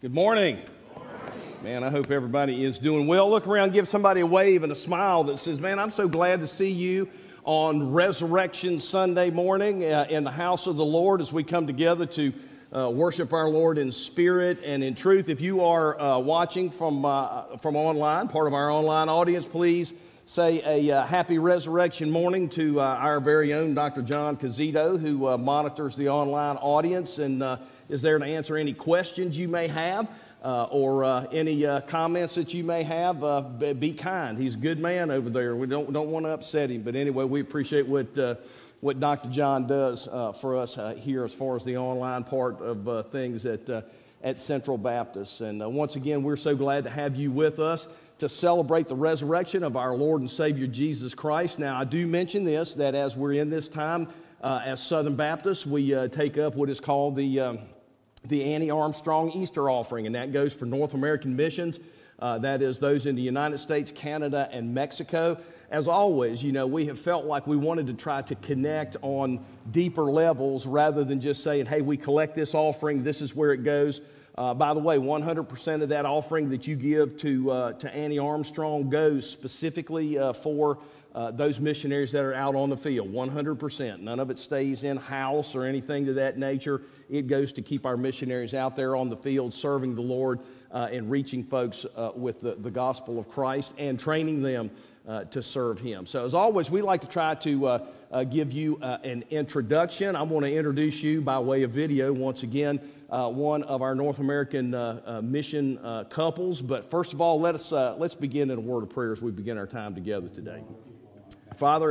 Good morning. Man, I hope everybody is doing well. Look around, give somebody a wave and a smile that says, man, I'm so glad to see you on Resurrection Sunday morning in the house of the Lord as we come together to worship our Lord in spirit and in truth. If you are watching from online, part of our online audience, please say a happy resurrection morning to our very own Dr. John Cazito, who monitors the online audience and is there to answer any questions you may have or any comments that you may have. Be kind. He's a good man over there. We don't want to upset him. But anyway, we appreciate what Dr. John does for us here as far as the online part of things at Central Baptist. And once again, we're so glad to have you with us to celebrate the resurrection of our Lord and Savior Jesus Christ. Now, I do mention this, that as we're in this time as Southern Baptists, we take up what is called the Annie Armstrong Easter offering, and that goes for North American missions. That is those in the United States, Canada, and Mexico. As always, you know, we have felt like we wanted to try to connect on deeper levels rather than just saying, hey, we collect this offering, this is where it goes. By the way, 100% of that offering that you give to Annie Armstrong goes specifically for those missionaries that are out on the field, 100%. None of it stays in-house or anything to that nature. It goes to keep our missionaries out there on the field serving the Lord and reaching folks with the gospel of Christ and training them to serve Him. So as always, we like to try to give you an introduction. I want to introduce you by way of video once again, one of our North American mission couples. But first of all, let's begin in a word of prayer as we begin our time together today. Father,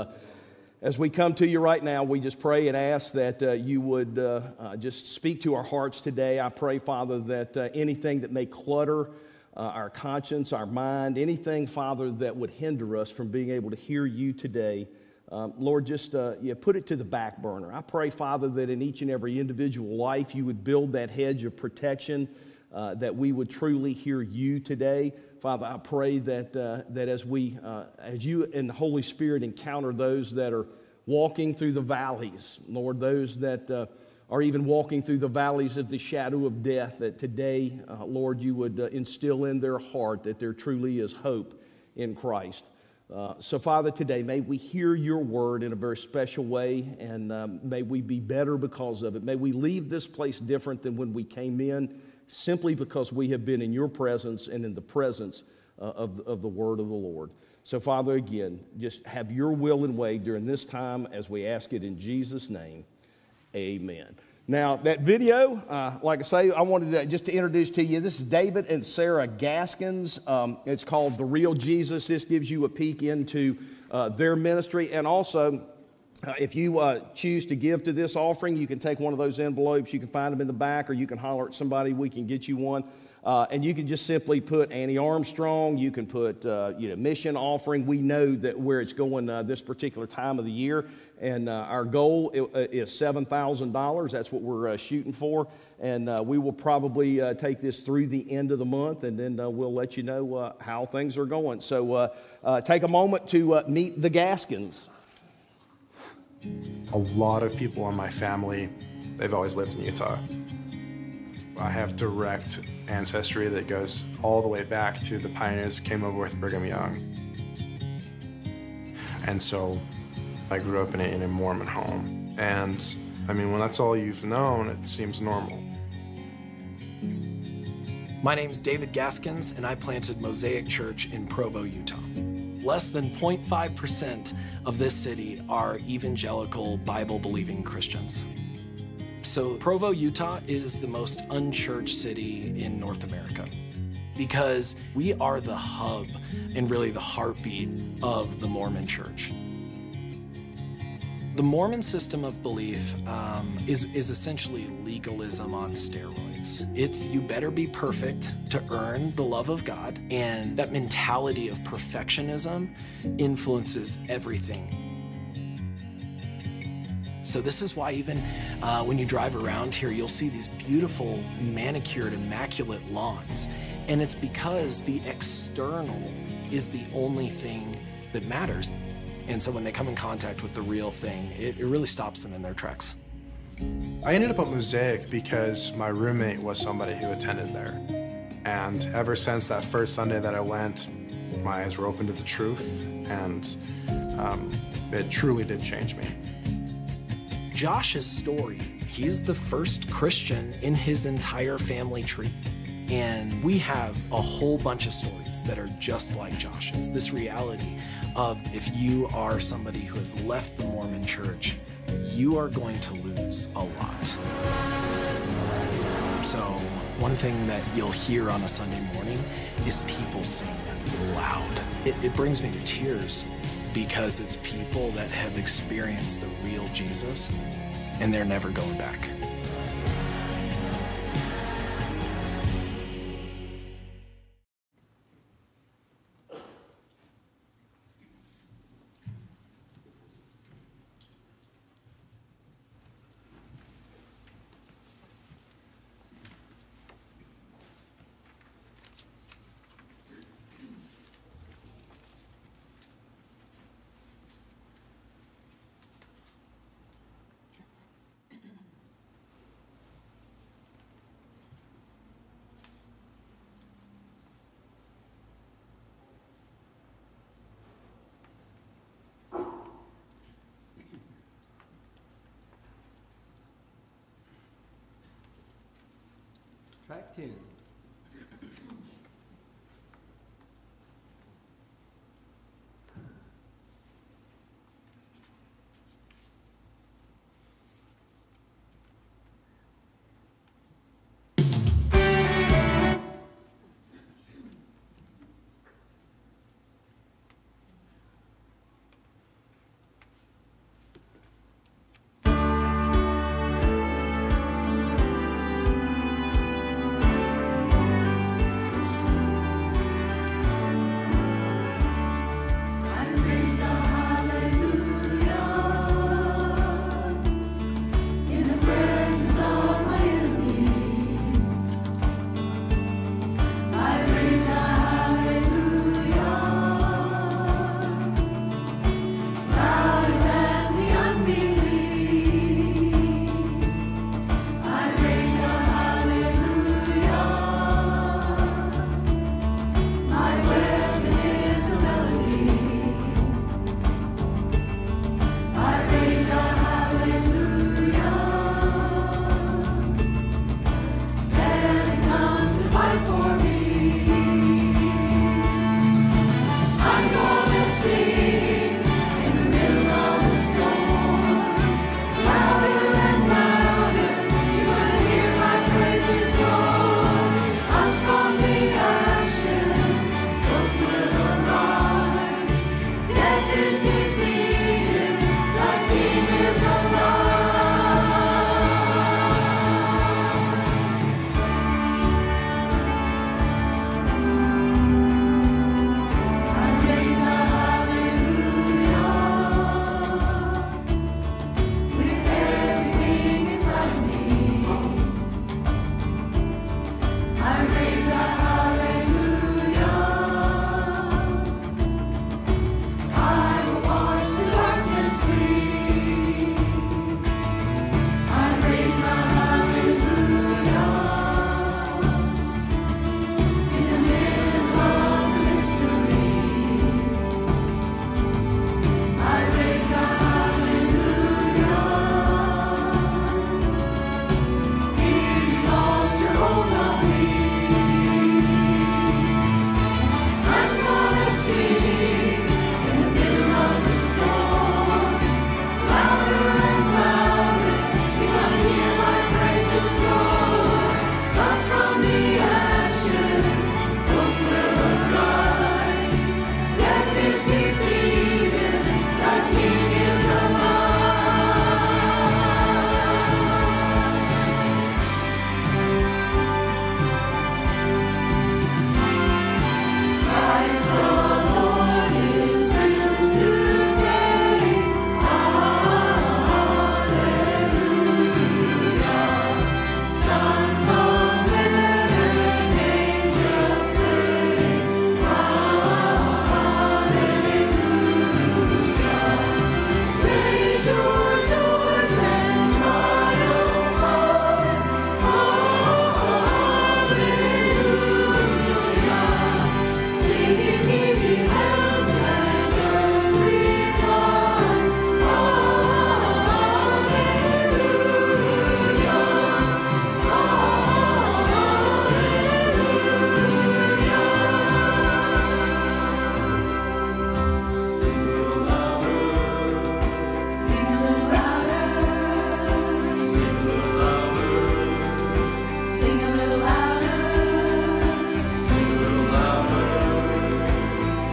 as we come to you right now, we just pray and ask that you would just speak to our hearts today. I pray, Father, that anything that may clutter our conscience, our mind, anything, Father, that would hinder us from being able to hear you today, Lord, just put it to the back burner. I pray, Father, that in each and every individual life you would build that hedge of protection, that we would truly hear you today. Father, I pray that as you and the Holy Spirit encounter those that are walking through the valleys, Lord, those that are even walking through the valleys of the shadow of death, that today, Lord, you would instill in their heart that there truly is hope in Christ. So, Father, today, may we hear your word in a very special way, and may we be better because of it. May we leave this place different than when we came in, simply because we have been in your presence and in the presence of the word of the Lord. So, Father, again, just have your will and way during this time as we ask it in Jesus' name. Amen. Now, that video, like I say, I wanted just to introduce to you, this is David and Sarah Gaskins. It's called The Real Jesus. This gives you a peek into their ministry. And also, if you choose to give to this offering, you can take one of those envelopes. You can find them in the back, or you can holler at somebody. We can get you one. And you can just simply put Annie Armstrong. You can put mission offering. We know that where it's going this particular time of the year. And our goal is $7,000. That's what we're shooting for. And we will probably take this through the end of the month, and then we'll let you know how things are going. So take a moment to meet the Gaskins. A lot of people in my family, they've always lived in Utah. I have direct ancestry that goes all the way back to the pioneers who came over with Brigham Young. And so I grew up in a Mormon home. And I mean, when that's all you've known, it seems normal. My name's David Gaskins, and I planted Mosaic Church in Provo, Utah. Less than 0.5% of this city are evangelical, Bible-believing Christians. So Provo, Utah is the most unchurched city in North America because we are the hub and really the heartbeat of the Mormon Church. The Mormon system of belief is essentially legalism on steroids. It's you better be perfect to earn the love of God, and that mentality of perfectionism influences everything. So this is why even when you drive around here, you'll see these beautiful, manicured, immaculate lawns. And it's because the external is the only thing that matters. And so when they come in contact with the real thing, it really stops them in their tracks. I ended up at Mosaic because my roommate was somebody who attended there. And ever since that first Sunday that I went, my eyes were open to the truth, and it truly did change me. Josh's story, he's the first Christian in his entire family tree. And we have a whole bunch of stories that are just like Josh's. This reality of if you are somebody who has left the Mormon church, you are going to lose a lot. So one thing that you'll hear on a Sunday morning is people sing loud. It brings me to tears because it's people that have experienced the real Jesus and they're never going back. Track 10.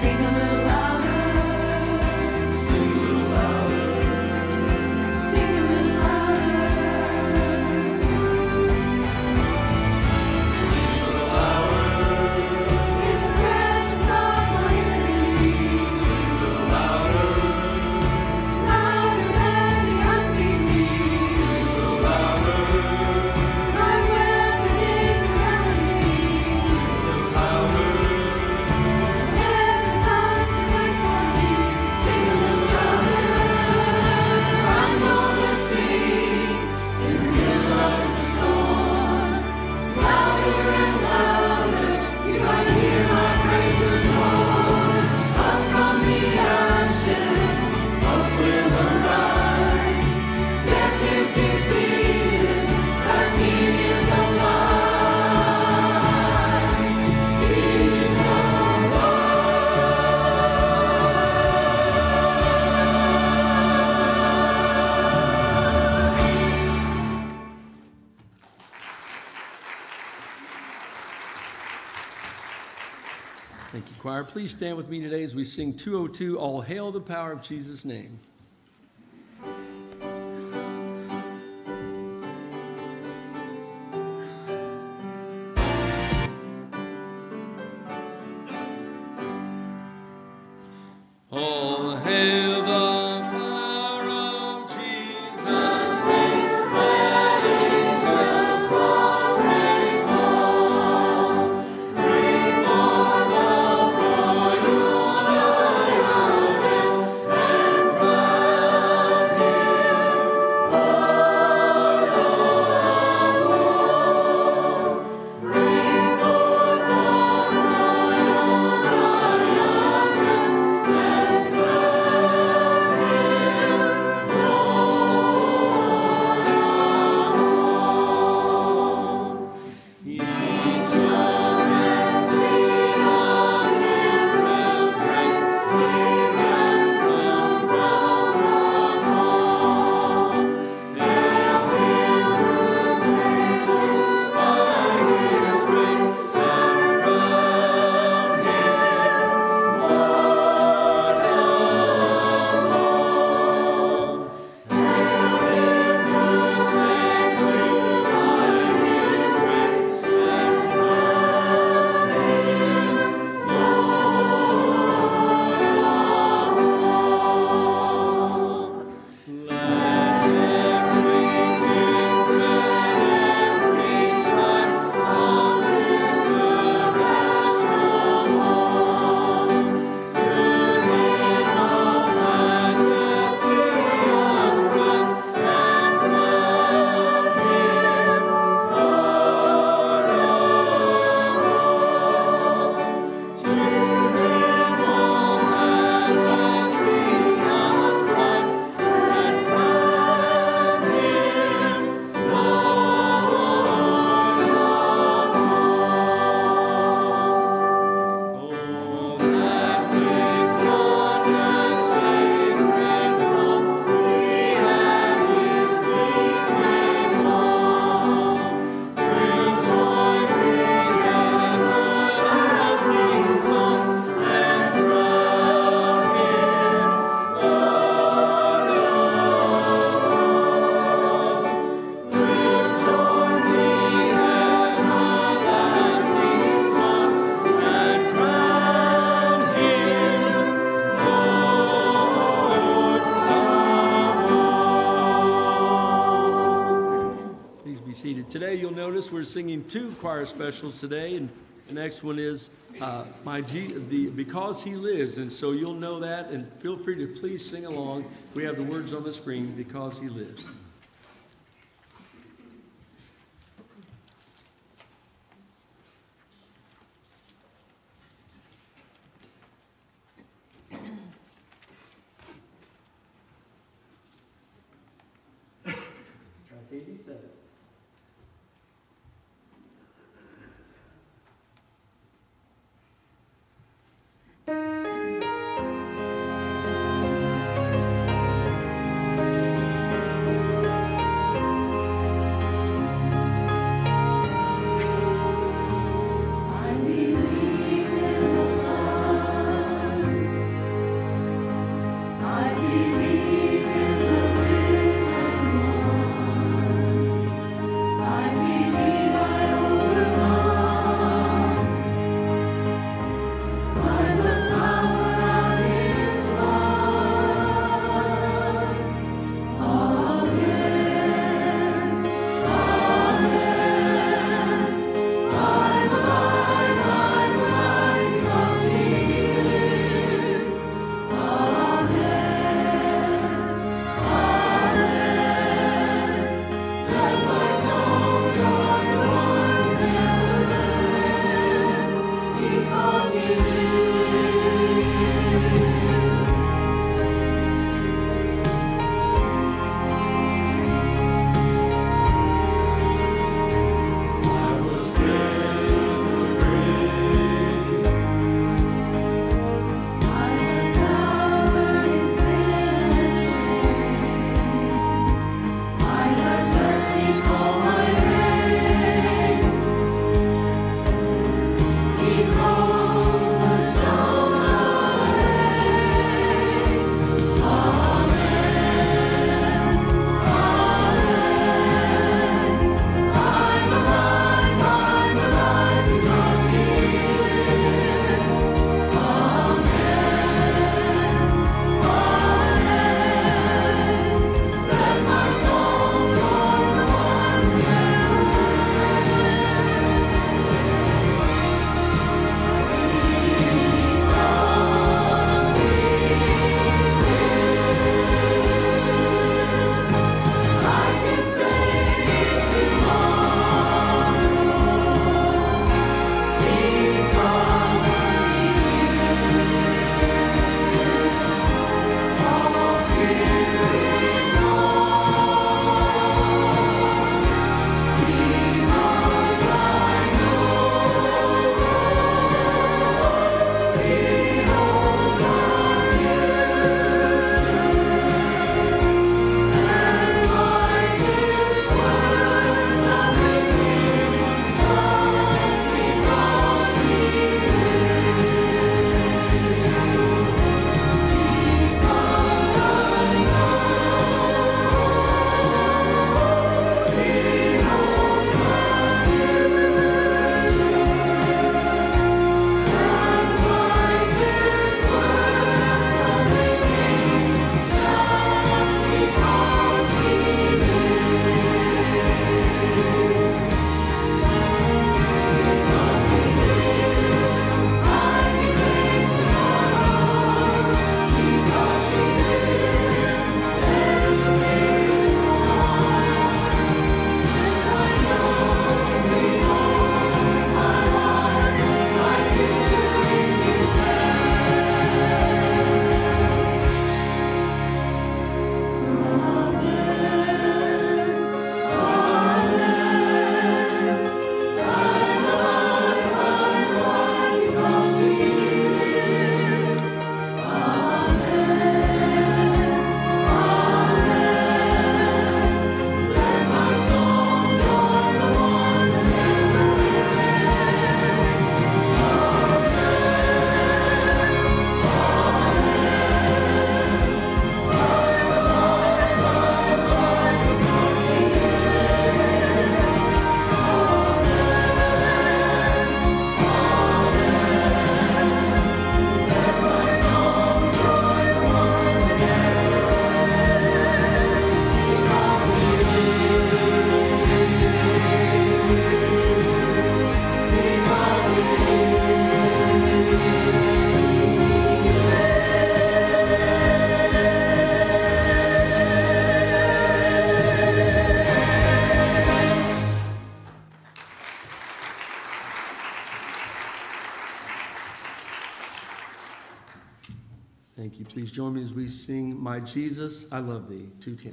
Thank you, choir. Please stand with me today as we sing 202, All Hail the Power of Jesus' Name. All hail the power of Jesus' name. Let angels prostrate fall. Bring forth the royal lion and crown him Lord of all. Bring forth the royal lion and seated. Today you'll notice we're singing two choir specials today, and the next one is Because He Lives, and so you'll know that, and feel free to please sing along. We have the words on the screen, Because He Lives. Track 87. I believe in the sun. Thank you. Please join me as we sing My Jesus, I Love Thee, 210.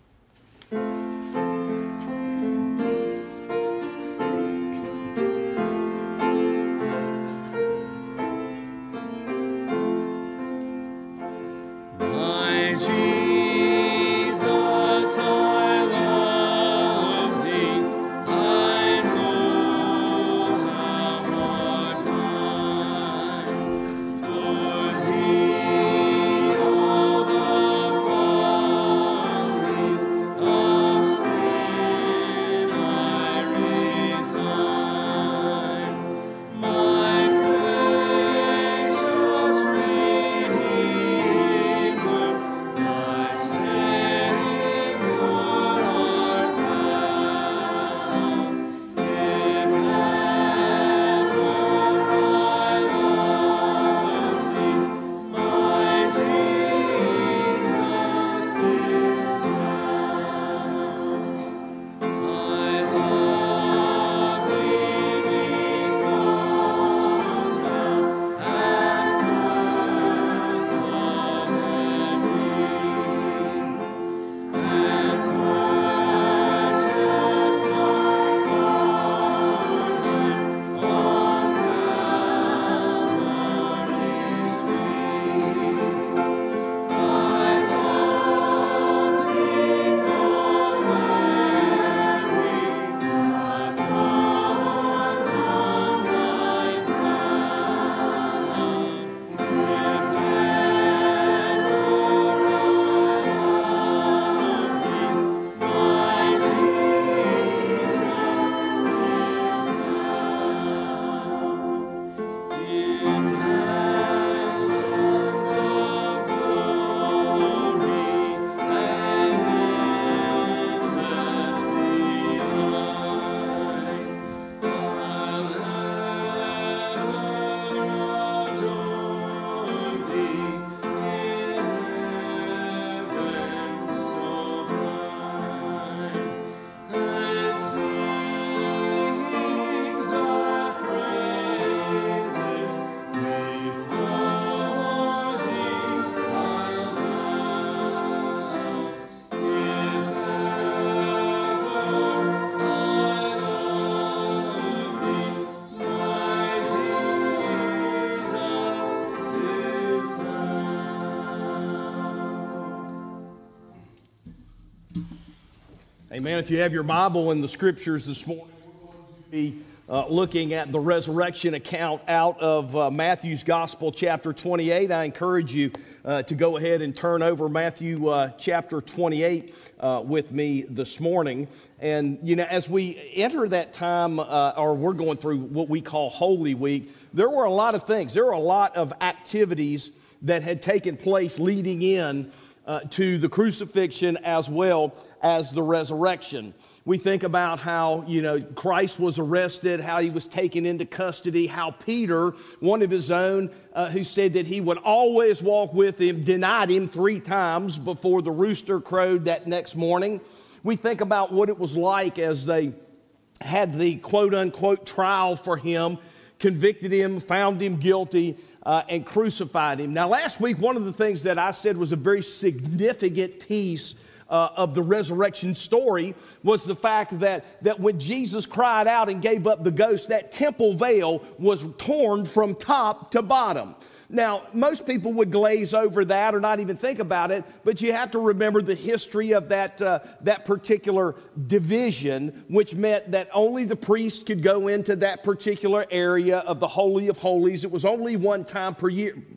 Amen. If you have your Bible and the scriptures this morning, we're going to be looking at the resurrection account out of Matthew's Gospel, chapter 28. I encourage you to go ahead and turn over Matthew chapter 28 with me this morning. And, you know, as we enter that time, or we're going through what we call Holy Week, there were a lot of things. There were a lot of activities that had taken place leading in to the crucifixion as well as the resurrection. We think about how, you know, Christ was arrested, how he was taken into custody, how Peter, one of his own, who said that he would always walk with him, denied him 3 times before the rooster crowed that next morning. We think about what it was like as they had the quote-unquote trial for him, convicted him, found him guilty, and crucified him. Now, last week, one of the things that I said was a very significant piece of the resurrection story was the fact that when Jesus cried out and gave up the ghost, that temple veil was torn from top to bottom. Now, most people would glaze over that or not even think about it, but you have to remember the history of that particular division, which meant that only the priest could go into that particular area of the Holy of Holies. It was only one time per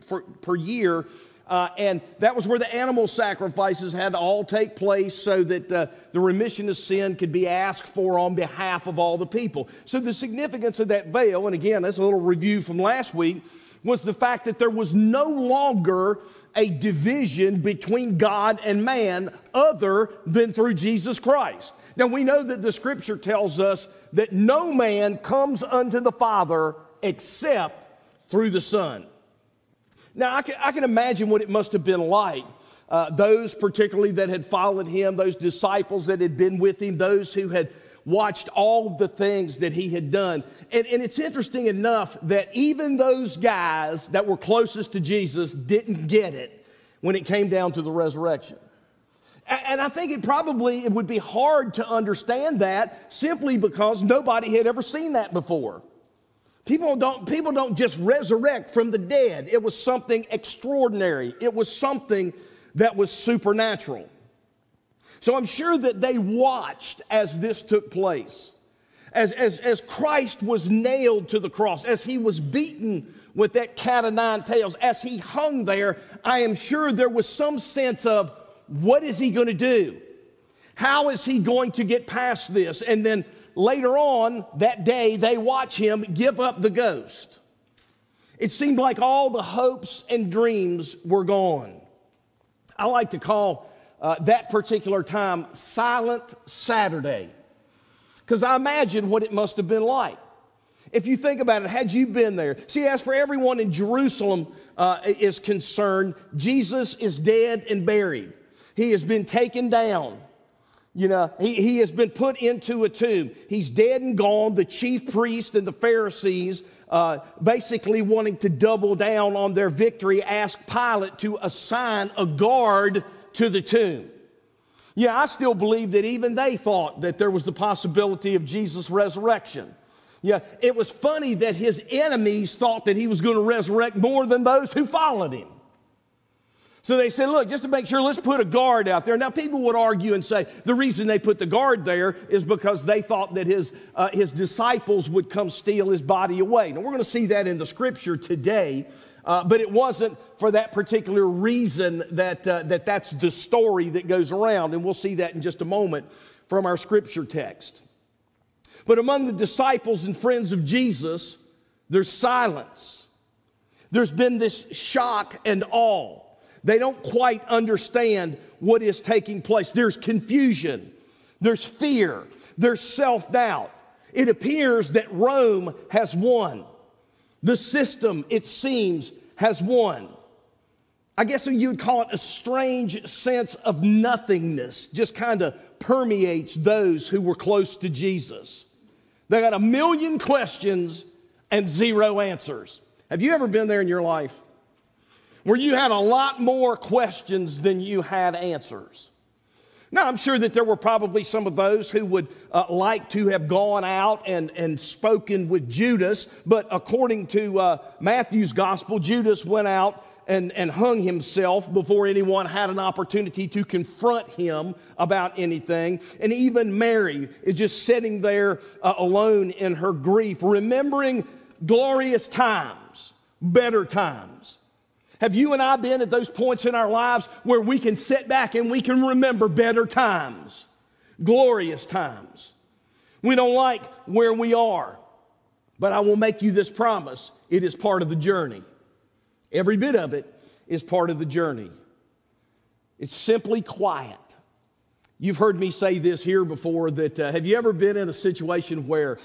year. And that was where the animal sacrifices had to all take place so that the remission of sin could be asked for on behalf of all the people. So the significance of that veil, and again, that's a little review from last week, was the fact that there was no longer a division between God and man other than through Jesus Christ. Now, we know that the Scripture tells us that no man comes unto the Father except through the Son. Now, I can imagine what it must have been like. Those particularly that had followed him, those disciples that had been with him, those who had watched all the things that he had done. And it's interesting enough that even those guys that were closest to Jesus didn't get it when it came down to the resurrection. And I think it would be hard to understand that simply because nobody had ever seen that before. People don't just resurrect from the dead. It was something extraordinary. It was something that was supernatural. So I'm sure that they watched as this took place. As Christ was nailed to the cross, as he was beaten with that cat of nine tails, as he hung there, I am sure there was some sense of, what is he going to do? How is he going to get past this? And then later on that day, they watch him give up the ghost. It seemed like all the hopes and dreams were gone. I like to call that particular time Silent Saturday, because I imagine what it must have been like. If you think about it, had you been there? See, as for everyone in Jerusalem is concerned, Jesus is dead and buried. He has been taken down. You know, he has been put into a tomb. He's dead and gone. The chief priest and the Pharisees, basically wanting to double down on their victory, asked Pilate to assign a guard to the tomb. Yeah, I still believe that even they thought that there was the possibility of Jesus' resurrection. Yeah, it was funny that his enemies thought that he was going to resurrect more than those who followed him. So they said, look, just to make sure, let's put a guard out there. Now, people would argue and say the reason they put the guard there is because they thought that his disciples would come steal his body away. Now, we're going to see that in the scripture today, but it wasn't for that particular reason that's the story that goes around, and we'll see that in just a moment from our scripture text. But among the disciples and friends of Jesus, there's silence. There's been this shock and awe. They don't quite understand what is taking place. There's confusion. There's fear. There's self-doubt. It appears that Rome has won. The system, it seems, has won. I guess you would call it a strange sense of nothingness just kind of permeates those who were close to Jesus. They got a million questions and zero answers. Have you ever been there in your life where you had a lot more questions than you had answers? Now, I'm sure that there were probably some of those who would like to have gone out and spoken with Judas, but according to Matthew's gospel, Judas went out and hung himself before anyone had an opportunity to confront him about anything. And even Mary is just sitting there alone in her grief, remembering glorious times, better times. Have you and I been at those points in our lives where we can sit back and we can remember better times, glorious times? We don't like where we are, but I will make you this promise. It is part of the journey. Every bit of it is part of the journey. It's simply quiet. You've heard me say this here before, that have you ever been in a situation where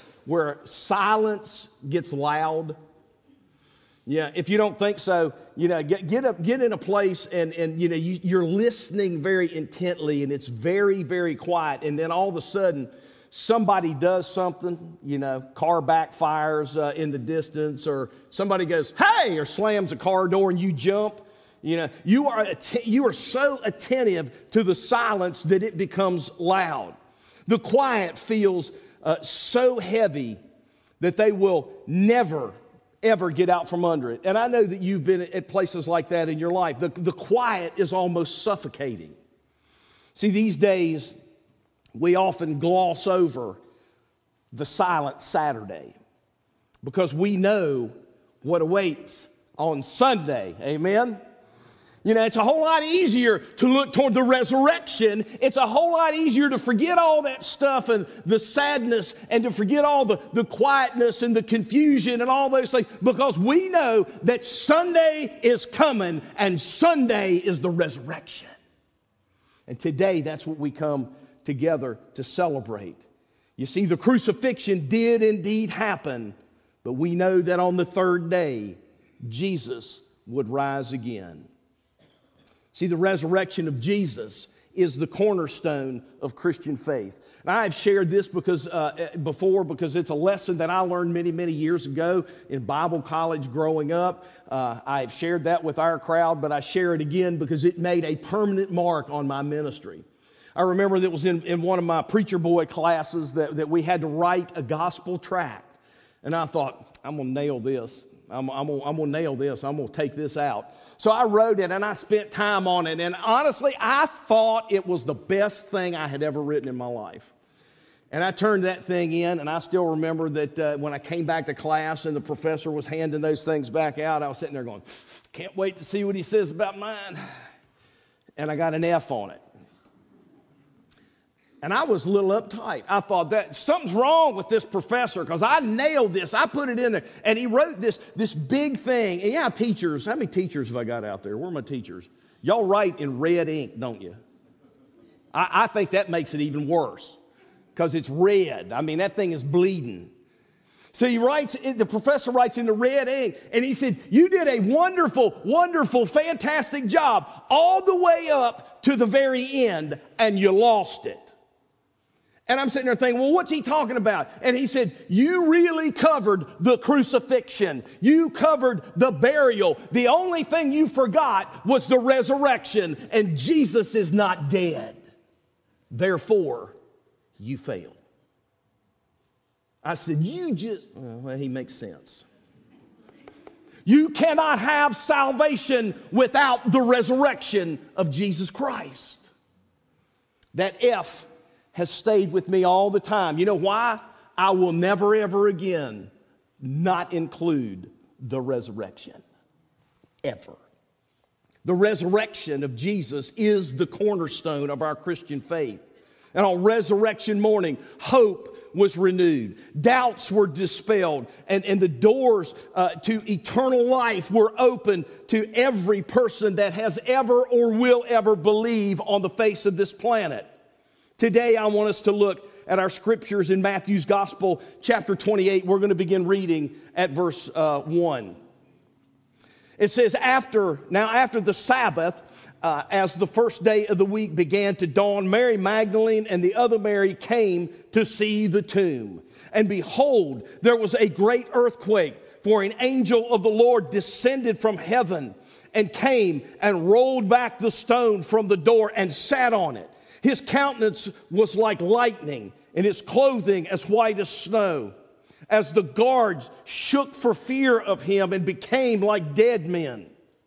silence gets loud? Yeah, if you don't think so, get in a place and you're listening very intently, and it's very, very quiet, and then all of a sudden somebody does something, car backfires in the distance, or somebody goes, hey, or slams a car door and you jump. You are so attentive to the silence that it becomes loud. The quiet feels so heavy that they will never ever get out from under it. And I know that you've been at places like that in your life. The quiet is almost suffocating. See, these days, we often gloss over the silent Saturday because we know what awaits on Sunday. Amen? It's a whole lot easier to look toward the resurrection. It's a whole lot easier to forget all that stuff and the sadness, and to forget all the quietness and the confusion and all those things, because we know that Sunday is coming, and Sunday is the resurrection. And today, that's what we come together to celebrate. You see, the crucifixion did indeed happen, but we know that on the third day, Jesus would rise again. See, the resurrection of Jesus is the cornerstone of Christian faith. And I've shared this before because it's a lesson that I learned many, many years ago in Bible college growing up. I've shared that with our crowd, but I share it again because it made a permanent mark on my ministry. I remember that was in one of my preacher boy classes that we had to write a gospel tract. And I thought, I'm going to nail this. I'm going to nail this. I'm going to take this out. So I wrote it and I spent time on it. And honestly, I thought it was the best thing I had ever written in my life. And I turned that thing in, and I still remember that when I came back to class and the professor was handing those things back out, I was sitting there going, can't wait to see what he says about mine. And I got an F on it. And I was a little uptight. I thought that something's wrong with this professor because I nailed this. I put it in there. And he wrote this big thing. And yeah, teachers, how many teachers have I got out there? Where are my teachers? Y'all write in red ink, don't you? I think that makes it even worse because it's red. I mean, that thing is bleeding. So the professor writes in the red ink, and he said, you did a wonderful, wonderful, fantastic job all the way up to the very end, and you lost it. And I'm sitting there thinking, well, what's he talking about? And he said, you really covered the crucifixion. You covered the burial. The only thing you forgot was the resurrection, and Jesus is not dead. Therefore, you failed. I said, well, he makes sense. You cannot have salvation without the resurrection of Jesus Christ. That F has stayed with me all the time. You know why? I will never, ever again not include the resurrection. Ever. The resurrection of Jesus is the cornerstone of our Christian faith. And on resurrection morning, hope was renewed. Doubts were dispelled. And the doors to eternal life were open to every person that has ever or will ever believe on the face of this planet. Today, I want us to look at our scriptures in Matthew's Gospel, chapter 28. We're going to begin reading at verse 1. It says, after the Sabbath, as the first day of the week began to dawn, Mary Magdalene and the other Mary came to see the tomb. And behold, there was a great earthquake, for an angel of the Lord descended from heaven and came and rolled back the stone from the door and sat on it. His countenance was like lightning, and his clothing as white as snow. As the guards shook for fear of him and became like dead men.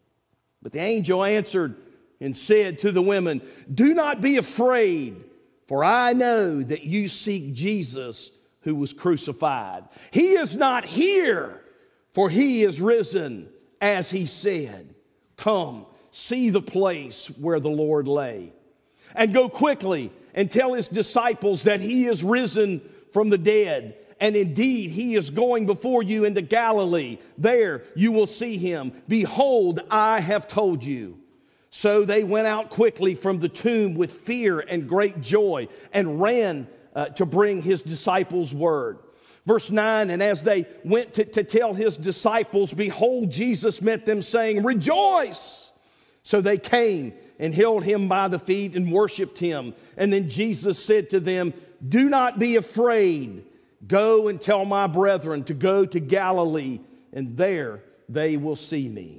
But the angel answered and said to the women, do not be afraid, for I know that you seek Jesus who was crucified. He is not here, for he is risen, as he said. Come, see the place where the Lord lay. And go quickly and tell his disciples that he is risen from the dead. And indeed, he is going before you into Galilee. There you will see him. Behold, I have told you. So they went out quickly from the tomb with fear and great joy and ran to bring his disciples word. Verse 9, and as they went to tell his disciples, behold, Jesus met them saying, rejoice! So they came and held him by the feet and worshiped him. And then Jesus said to them, do not be afraid. Go and tell my brethren to go to Galilee, and there they will see me.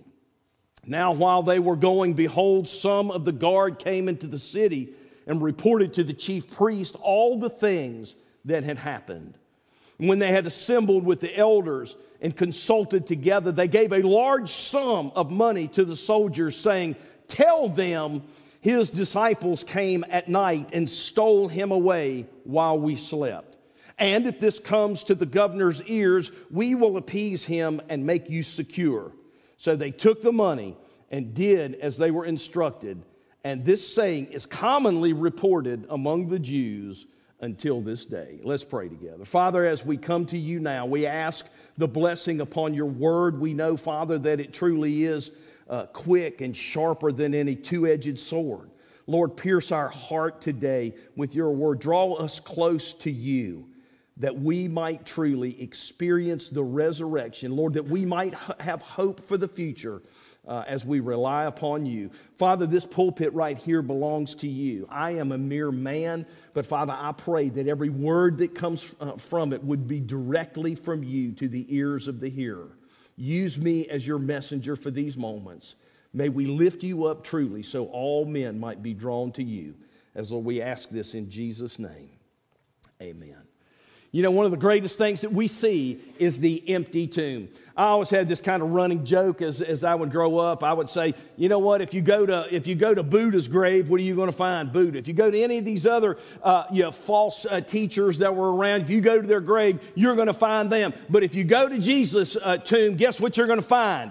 Now while they were going, behold, some of the guard came into the city and reported to the chief priest all the things that had happened. When they had assembled with the elders and consulted together, they gave a large sum of money to the soldiers, saying, tell them his disciples came at night and stole him away while we slept. And if this comes to the governor's ears, we will appease him and make you secure. So they took the money and did as they were instructed. And this saying is commonly reported among the Jews until this day. Let's pray together. Father, as we come to you now, we ask the blessing upon your word. We know, Father, that it truly is quick and sharper than any two-edged sword. Lord, pierce our heart today with your word. Draw us close to you that we might truly experience the resurrection. Lord, that we might have hope for the future as we rely upon you. Father, this pulpit right here belongs to you. I am a mere man, but Father, I pray that every word that comes from it would be directly from you to the ears of the hearer. Use me as your messenger for these moments. May we lift you up truly so all men might be drawn to you. As we ask this in Jesus' name, amen. You know, one of the greatest things that we see is the empty tomb. I always had this kind of running joke as I would grow up. I would say, you know what, if you go to Buddha's grave, what are you going to find? Buddha. If you go to any of these other false teachers that were around, if you go to their grave, you're going to find them. But if you go to Jesus' tomb, guess what you're going to find?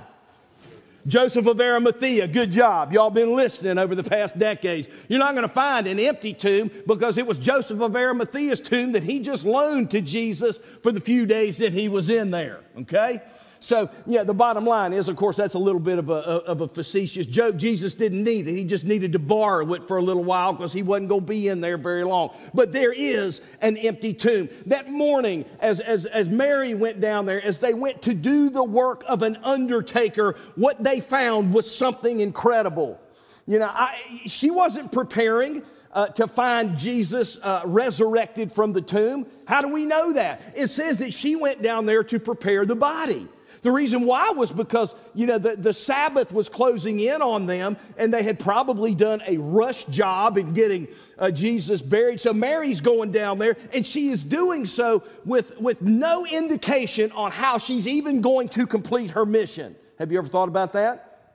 Joseph of Arimathea, good job. Y'all been listening over the past decades. You're not going to find an empty tomb because it was Joseph of Arimathea's tomb that he just loaned to Jesus for the few days that he was in there, okay? So, yeah, the bottom line is, of course, that's a little bit of a facetious joke. Jesus didn't need it. He just needed to borrow it for a little while because he wasn't going to be in there very long. But there is an empty tomb. That morning, as Mary went down there, as they went to do the work of an undertaker, what they found was something incredible. You know, she wasn't preparing to find Jesus resurrected from the tomb. How do we know that? It says that she went down there to prepare the body. The reason why was because, you know, the Sabbath was closing in on them, and they had probably done a rush job in getting Jesus buried. So Mary's going down there, and she is doing so with no indication on how she's even going to complete her mission. Have you ever thought about that?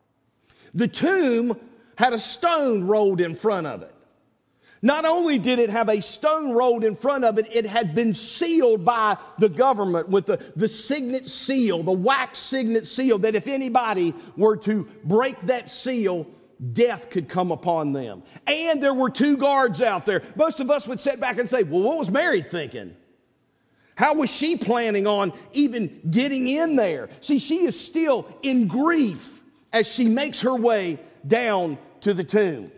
The tomb had a stone rolled in front of it. Not only did it have a stone rolled in front of it, it had been sealed by the government with the signet seal, the wax signet seal, that if anybody were to break that seal, death could come upon them. And there were 2 guards out there. Most of us would sit back and say, well, what was Mary thinking? How was she planning on even getting in there? See, she is still in grief as she makes her way down to the tomb.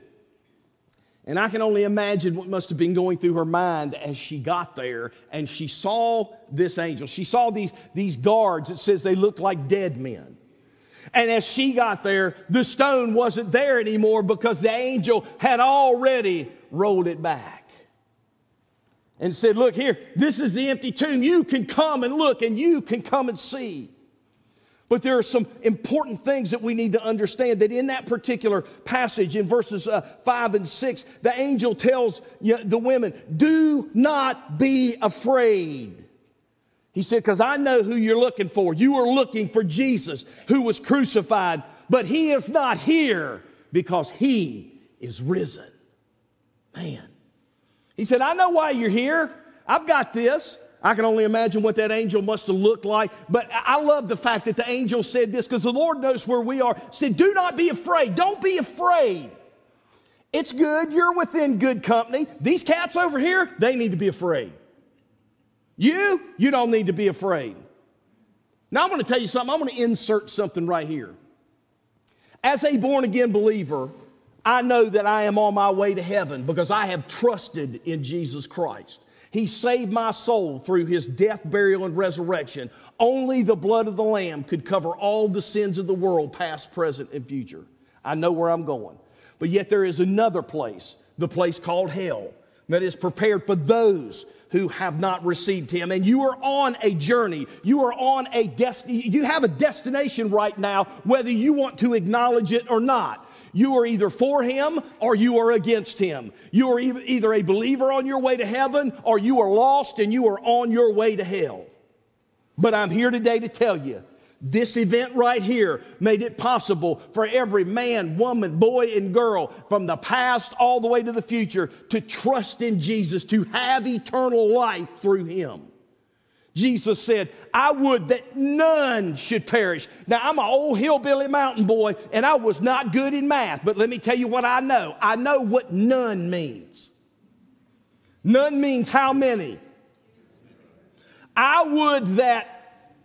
And I can only imagine what must have been going through her mind as she got there and she saw this angel. She saw these guards. It says they looked like dead men. And as she got there, the stone wasn't there anymore because the angel had already rolled it back and said, look here, this is the empty tomb. You can come and look and you can come and see. But there are some important things that we need to understand, that in that particular passage in verses 5 and 6, the angel tells the women, do not be afraid. He said, because I know who you're looking for. You are looking for Jesus who was crucified, but he is not here because he is risen. Man. He said, I know why you're here. I've got this. I can only imagine what that angel must have looked like. But I love the fact that the angel said this because the Lord knows where we are. He said, do not be afraid. Don't be afraid. It's good. You're within good company. These cats over here, they need to be afraid. You don't need to be afraid. Now I'm going to tell you something. I'm going to insert something right here. As a born-again believer, I know that I am on my way to heaven because I have trusted in Jesus Christ. He saved my soul through his death, burial, and resurrection. Only the blood of the Lamb could cover all the sins of the world, past, present, and future. I know where I'm going. But yet there is another place, the place called hell, that is prepared for those who have not received him. And you are on a journey. You are on a destiny. You have a destination right now, whether you want to acknowledge it or not. You are either for him or you are against him. You are either a believer on your way to heaven or you are lost and you are on your way to hell. But I'm here today to tell you, this event right here made it possible for every man, woman, boy, and girl from the past all the way to the future to trust in Jesus, to have eternal life through him. Jesus said, I would that none should perish. Now, I'm an old hillbilly mountain boy, and I was not good in math, but let me tell you what I know. I know what none means. None means how many? I would that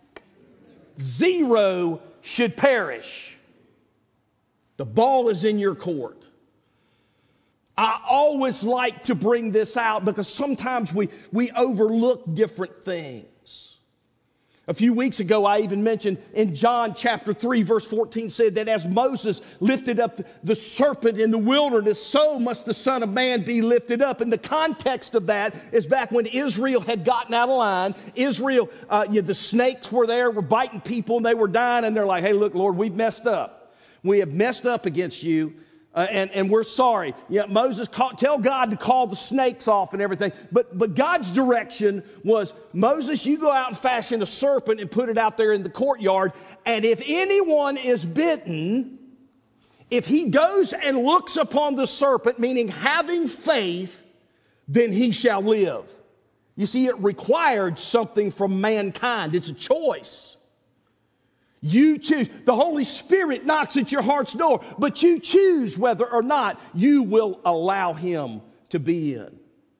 0 should perish. The ball is in your court. I always like to bring this out because sometimes we overlook different things. A few weeks ago, I even mentioned in John chapter 3, verse 14 said that as Moses lifted up the serpent in the wilderness, so must the Son of Man be lifted up. And the context of that is back when Israel had gotten out of line. Israel, the snakes were there, were biting people, and they were dying. And they're like, hey, look, Lord, we've messed up. We have messed up against you. And we're sorry. Yeah, Moses, tell God to call the snakes off and everything. But God's direction was, Moses, you go out and fashion a serpent and put it out there in the courtyard. And if anyone is bitten, if he goes and looks upon the serpent, meaning having faith, then he shall live. You see, it required something from mankind. It's a choice. You choose. The Holy Spirit knocks at your heart's door, but you choose whether or not you will allow him to be in.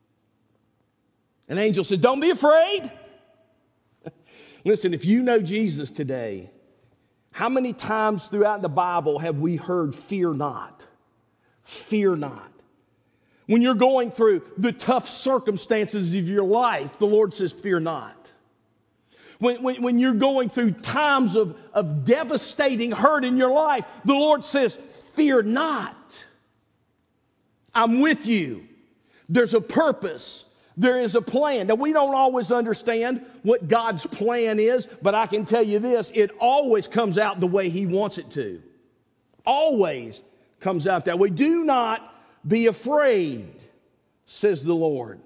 An angel said, don't be afraid. Listen, if you know Jesus today, how many times throughout the Bible have we heard fear not? Fear not. When you're going through the tough circumstances of your life, the Lord says, fear not. When you're going through times of devastating hurt in your life, the Lord says, fear not. I'm with you. There's a purpose. There is a plan. Now, we don't always understand what God's plan is, but I can tell you this, it always comes out the way he wants it to. Always comes out that way. Do not be afraid, says the Lord.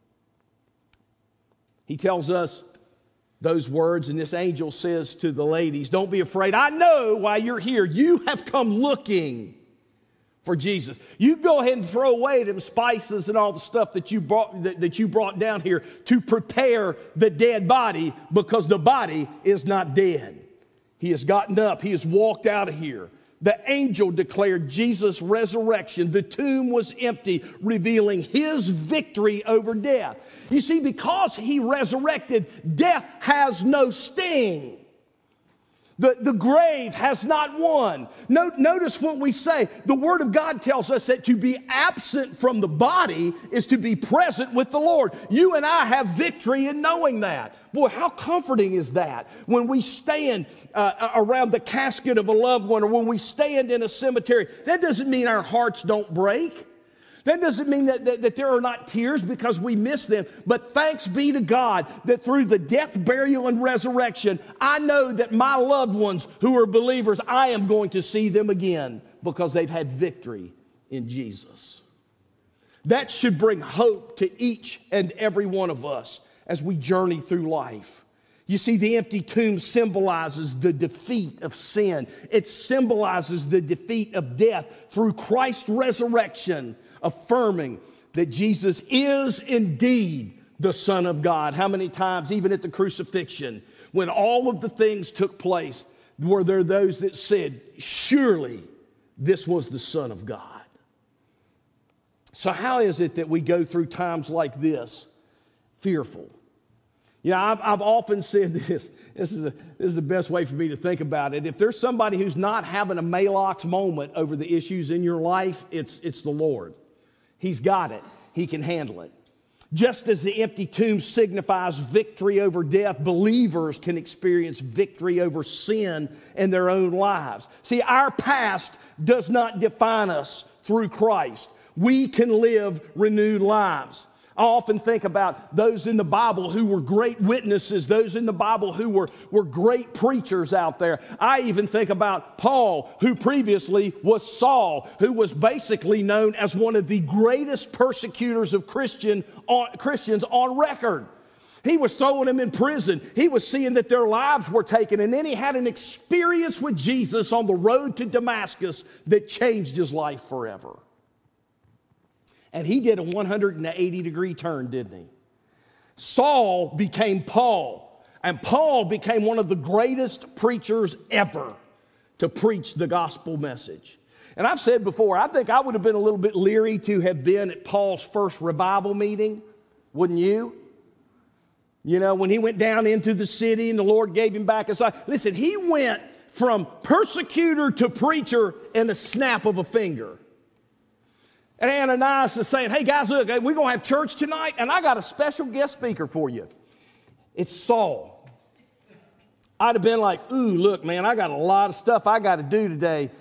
He tells us those words, and this angel says to the ladies, don't be afraid. I know why you're here. You have come looking for Jesus. You go ahead and throw away them spices and all the stuff that you brought down here to prepare the dead body, because the body is not dead. He has gotten up. He has walked out of here. The angel declared Jesus' resurrection. The tomb was empty, revealing his victory over death. You see, because he resurrected, death has no sting. The grave has not won. Notice what we say. The Word of God tells us that to be absent from the body is to be present with the Lord. You and I have victory in knowing that. Boy, how comforting is that when we stand around the casket of a loved one, or when we stand in a cemetery. That doesn't mean our hearts don't break. That doesn't mean that there are not tears because we miss them. But thanks be to God that through the death, burial, and resurrection, I know that my loved ones who are believers, I am going to see them again because they've had victory in Jesus. That should bring hope to each and every one of us as we journey through life. You see, the empty tomb symbolizes the defeat of sin. It symbolizes the defeat of death through Christ's resurrection, affirming that Jesus is indeed the Son of God. How many times, even at the crucifixion, when all of the things took place, were there those that said, surely this was the Son of God? So how is it that we go through times like this fearful? You know, I've often said this. This is the best way for me to think about it. If there's somebody who's not having a Malox moment over the issues in your life, it's the Lord. He's got it. He can handle it. Just as the empty tomb signifies victory over death, believers can experience victory over sin in their own lives. See, our past does not define us through Christ. We can live renewed lives. I often think about those in the Bible who were great witnesses, those in the Bible who were great preachers out there. I even think about Paul, who previously was Saul, who was basically known as one of the greatest persecutors of Christians on record. He was throwing them in prison. He was seeing that their lives were taken. And then he had an experience with Jesus on the road to Damascus that changed his life forever. And he did a 180-degree turn, didn't he? Saul became Paul, and Paul became one of the greatest preachers ever to preach the gospel message. And I've said before, I think I would have been a little bit leery to have been at Paul's first revival meeting, wouldn't you? You know, when he went down into the city and the Lord gave him back his life. Listen, he went from persecutor to preacher in a snap of a finger. And Ananias is saying, hey guys, look, we're going to have church tonight, and I got a special guest speaker for you. It's Saul. I'd have been like, ooh, look, man, I got a lot of stuff I got to do today.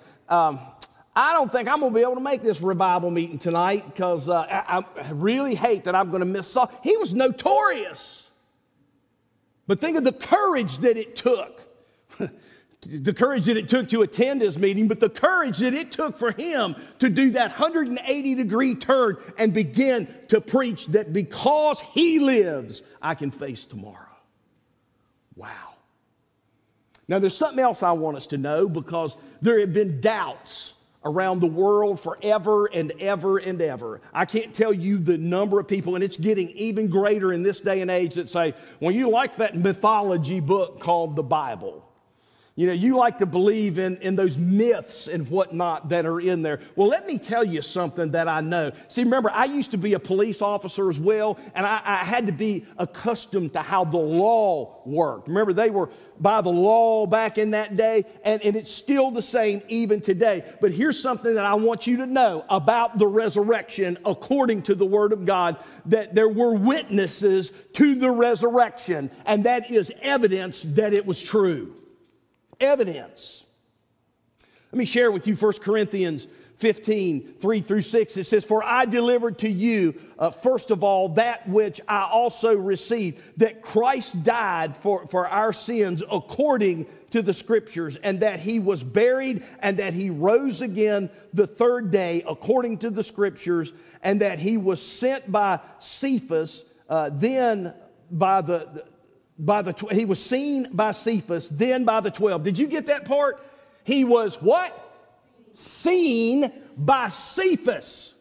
I don't think I'm going to be able to make this revival meeting tonight because I really hate that I'm going to miss Saul. He was notorious. But think of the courage that it took. The courage that it took to attend his meeting, but the courage that it took for him to do that 180-degree turn and begin to preach that because he lives, I can face tomorrow. Wow. Now, there's something else I want us to know because there have been doubts around the world forever and ever and ever. I can't tell you the number of people, and it's getting even greater in this day and age, that say, well, you like that mythology book called the Bible. You know, you like to believe in those myths and whatnot that are in there. Well, let me tell you something that I know. See, remember, I used to be a police officer as well, and I had to be accustomed to how the law worked. Remember, they were by the law back in that day, and it's still the same even today. But here's something that I want you to know about the resurrection according to the Word of God, that there were witnesses to the resurrection, and that is evidence that it was true. Evidence. Let me share with you 1 Corinthians 15, 3 through 6. It says, for I delivered to you, first of all, that which I also received, that Christ died for our sins according to the Scriptures, and that he was buried, and that he rose again the third day according to the Scriptures, and that he was sent by Cephas, then by he was seen by Cephas, then by the 12. Did you get that part? He was what? Seen by Cephas.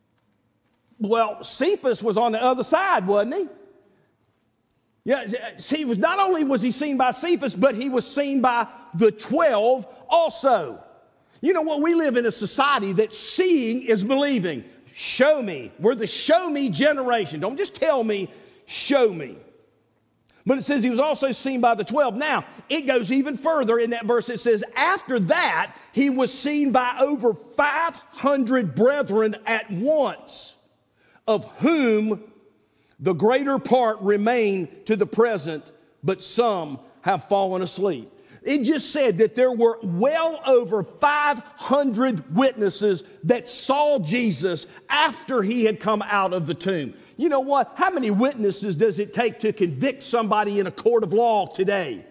Well, Cephas was on the other side, wasn't he? Yeah, see, not only was he seen by Cephas, but he was seen by the 12 also. You know what? We live in a society that seeing is believing. Show me. We're the show me generation. Don't just tell me, show me. But it says he was also seen by the 12. Now, it goes even further in that verse. It says, after that, he was seen by over 500 brethren at once, of whom the greater part remain to the present, but some have fallen asleep. It just said that there were well over 500 witnesses that saw Jesus after he had come out of the tomb. You know what? How many witnesses does it take to convict somebody in a court of law today?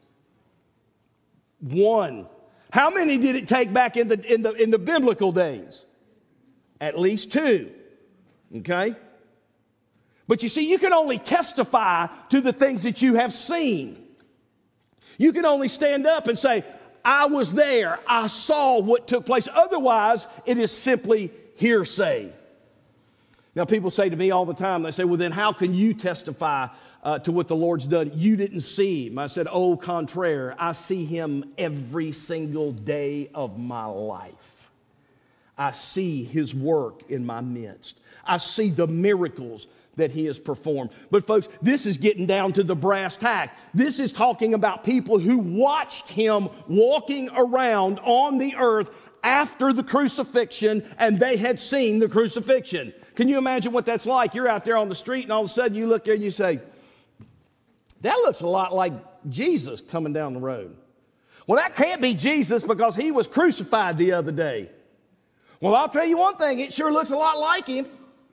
One. How many did it take back in the biblical days? At least two. Okay? But you see, you can only testify to the things that you have seen. You can only stand up and say, I was there, I saw what took place. Otherwise, it is simply hearsay. Now, people say to me all the time, they say, well, then how can you testify to what the Lord's done? You didn't see him. I said, au contraire, I see him every single day of my life. I see his work in my midst. I see the miracles that he has performed. But folks, this is getting down to the brass tack. This is talking about people who watched him walking around on the earth after the crucifixion, and they had seen the crucifixion. Can you imagine what that's like? You're out there on the street, and all of a sudden you look there and you say, that looks a lot like Jesus coming down the road. Well, that can't be Jesus because he was crucified the other day. Well, I'll tell you one thing, it sure looks a lot like him.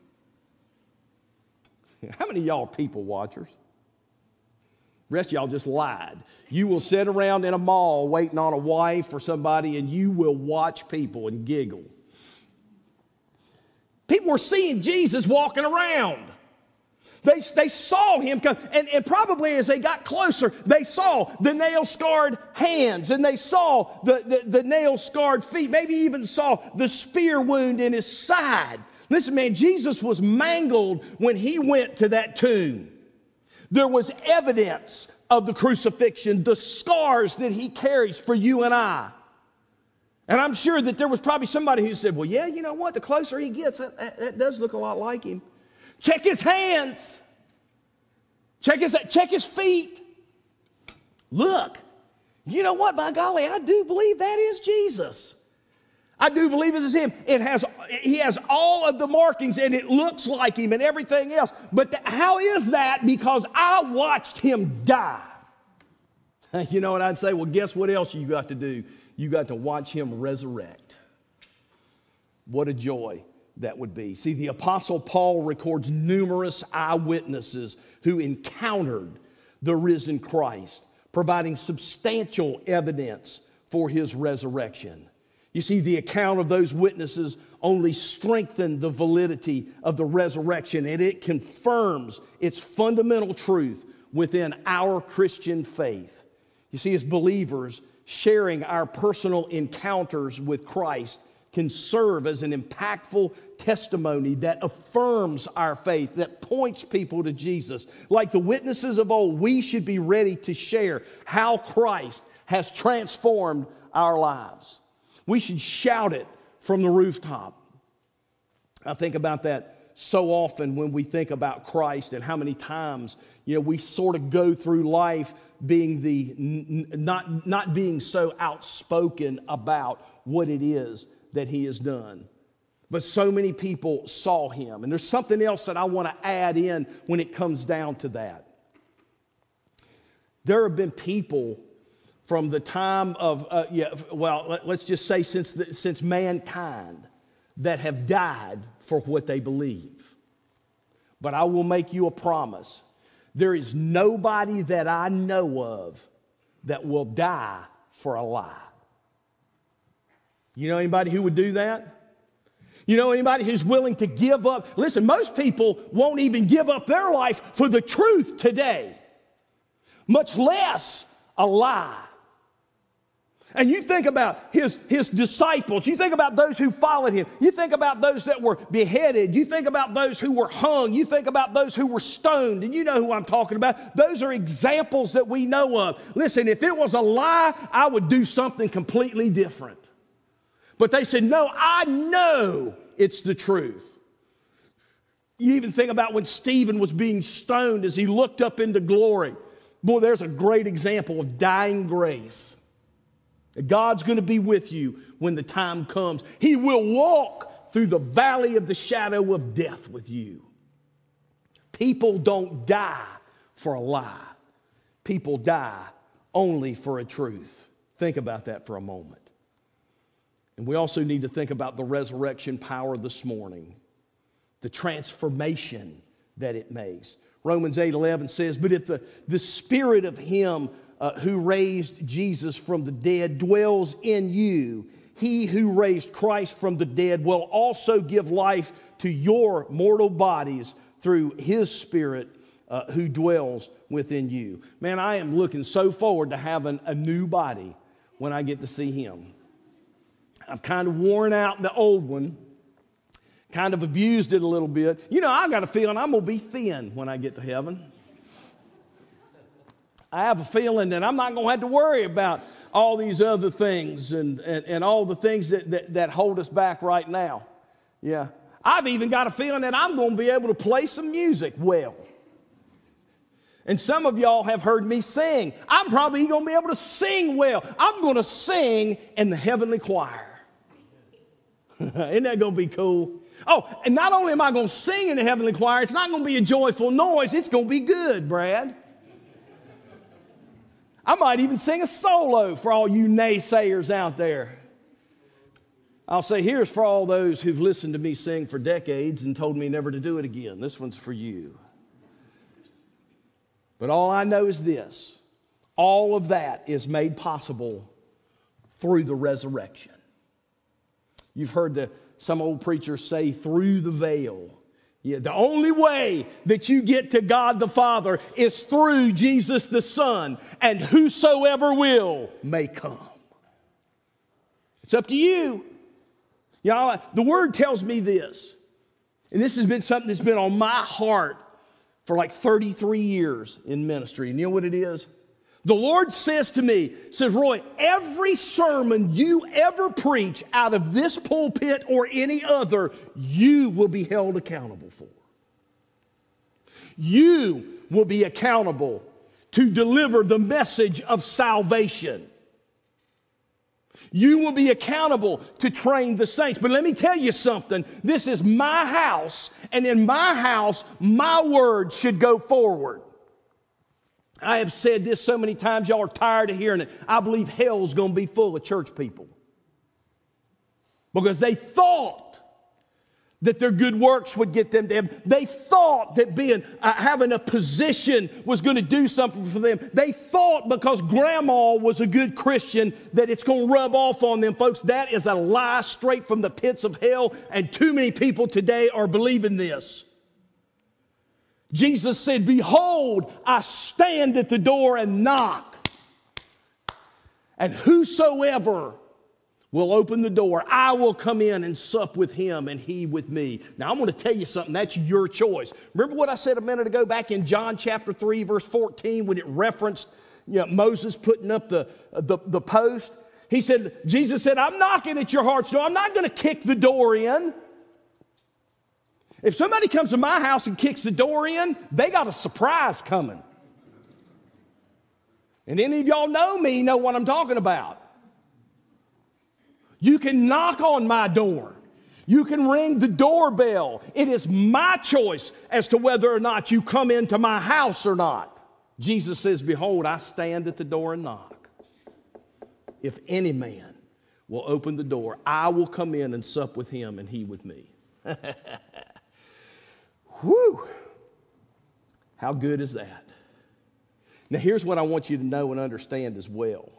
How many of y'all are people watchers? The rest of y'all just lied. You will sit around in a mall waiting on a wife or somebody, and you will watch people and giggle. People were seeing Jesus walking around. They saw him come, and probably as they got closer, they saw the nail-scarred hands, and they saw the nail-scarred feet, maybe even saw the spear wound in his side. Listen, man, Jesus was mangled when he went to that tomb. There was evidence of the crucifixion, the scars that he carries for you and I. And I'm sure that there was probably somebody who said, well, yeah, you know what? The closer he gets, that does look a lot like him. Check his hands. Check his feet. Look. You know what? By golly, I do believe that is Jesus. I do believe it is him. He has all of the markings, and it looks like him and everything else. But how is that? Because I watched him die. You know what I'd say? Well, guess what else you got to do? You got to watch him resurrect. What a joy that would be. See, the Apostle Paul records numerous eyewitnesses who encountered the risen Christ, providing substantial evidence for his resurrection. You see, the account of those witnesses only strengthened the validity of the resurrection, and it confirms its fundamental truth within our Christian faith. You see, as believers, sharing our personal encounters with Christ can serve as an impactful testimony that affirms our faith, that points people to Jesus. Like the witnesses of old, we should be ready to share how Christ has transformed our lives. We should shout it from the rooftop. I think about that so often when we think about Christ and how many times, we sort of go through life being not being so outspoken about what it is that he has done. But so many people saw him. And there's something else that I want to add in when it comes down to that. There have been people from the time of, let's just say since mankind, that have died for what they believe. But I will make you a promise. There is nobody that I know of that will die for a lie. You know anybody who would do that? You know anybody who's willing to give up? Listen, most people won't even give up their life for the truth today, much less a lie. And you think about his disciples. You think about those who followed him. You think about those that were beheaded. You think about those who were hung. You think about those who were stoned. And you know who I'm talking about. Those are examples that we know of. Listen, if it was a lie, I would do something completely different. But they said, no, I know it's the truth. You even think about when Stephen was being stoned as he looked up into glory. Boy, there's a great example of dying grace. God's going to be with you when the time comes. He will walk through the valley of the shadow of death with you. People don't die for a lie. People die only for a truth. Think about that for a moment. And we also need to think about the resurrection power this morning, the transformation that it makes. Romans 8:11 says, but if the spirit of him who raised Jesus from the dead dwells in you, he who raised Christ from the dead will also give life to your mortal bodies through his spirit who dwells within you. Man, I am looking so forward to having a new body when I get to see him. I've kind of worn out the old one, kind of abused it a little bit. I got a feeling I'm going to be thin when I get to heaven. I have a feeling that I'm not going to have to worry about all these other things and all the things that hold us back right now. Yeah. I've even got a feeling that I'm going to be able to play some music well. And some of y'all have heard me sing. I'm probably going to be able to sing well. I'm going to sing in the heavenly choir. Isn't that going to be cool? Oh, and not only am I going to sing in the heavenly choir, it's not going to be a joyful noise. It's going to be good, Brad. I might even sing a solo for all you naysayers out there. I'll say, here's for all those who've listened to me sing for decades and told me never to do it again. This one's for you. But all I know is this. All of that is made possible through the resurrection. You've heard some old preachers say, through the veil. Yeah, the only way that you get to God the Father is through Jesus the Son, and whosoever will may come. It's up to you. The Word tells me this, and this has been something that's been on my heart for like 33 years in ministry. And you know what it is? The Lord says to me, Roy, every sermon you ever preach out of this pulpit or any other, you will be held accountable for. You will be accountable to deliver the message of salvation. You will be accountable to train the saints. But let me tell you something. This is my house, and in my house, my word should go forward. I have said this so many times, y'all are tired of hearing it. I believe hell's going to be full of church people. Because they thought that their good works would get them to heaven. They thought that having a position was going to do something for them. They thought because grandma was a good Christian that it's going to rub off on them. Folks, that is a lie straight from the pits of hell, and too many people today are believing this. Jesus said, behold, I stand at the door and knock, and whosoever will open the door, I will come in and sup with him and he with me. Now, I'm going to tell you something. That's your choice. Remember what I said a minute ago back in John chapter 3, verse 14, when it referenced Moses putting up the post? Jesus said, I'm knocking at your heart's door. I'm not going to kick the door in. If somebody comes to my house and kicks the door in, they got a surprise coming. And any of y'all know me, know what I'm talking about. You can knock on my door. You can ring the doorbell. It is my choice as to whether or not you come into my house or not. Jesus says, behold, I stand at the door and knock. If any man will open the door, I will come in and sup with him and he with me. Whew. How good is that? Now, here's what I want you to know and understand as well.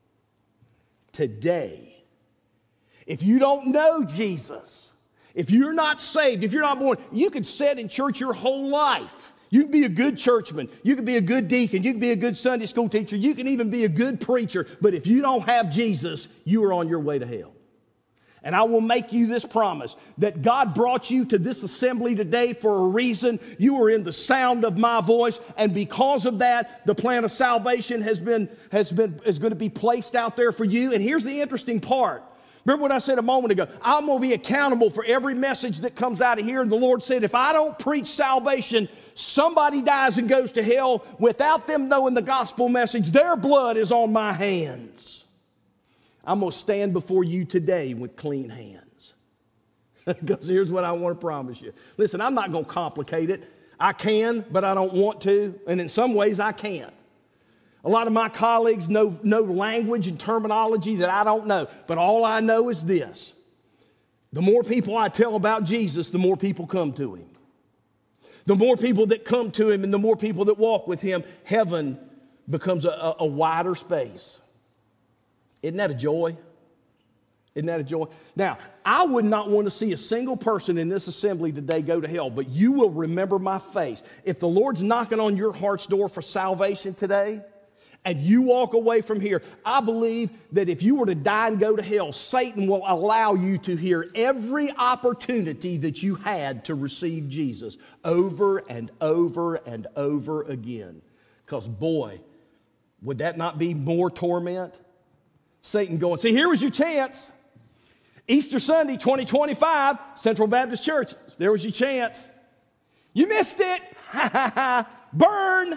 Today, if you don't know Jesus, if you're not saved, if you're not born, you could sit in church your whole life. You can be a good churchman. You can be a good deacon. You can be a good Sunday school teacher. You can even be a good preacher. But if you don't have Jesus, you are on your way to hell. And I will make you this promise, that God brought you to this assembly today for a reason. You are in the sound of my voice, and because of that, the plan of salvation is going to be placed out there for you. And here's the interesting part. Remember what I said a moment ago? I'm going to be accountable for every message that comes out of here. And the Lord said, if I don't preach salvation, somebody dies and goes to hell without them knowing the gospel message. Their blood is on my hands. I'm going to stand before you today with clean hands. Because here's what I want to promise you. Listen, I'm not going to complicate it. I can, but I don't want to. And in some ways, I can't. A lot of my colleagues know language and terminology that I don't know. But all I know is this. The more people I tell about Jesus, the more people come to him. The more people that come to him and the more people that walk with him, heaven becomes a wider space. Isn't that a joy? Isn't that a joy? Now, I would not want to see a single person in this assembly today go to hell, but you will remember my face. If the Lord's knocking on your heart's door for salvation today, and you walk away from here, I believe that if you were to die and go to hell, Satan will allow you to hear every opportunity that you had to receive Jesus over and over and over again. Because boy, would that not be more torment? Satan going, see, here was your chance. Easter Sunday, 2025, Central Baptist Church, there was your chance. You missed it. Burn.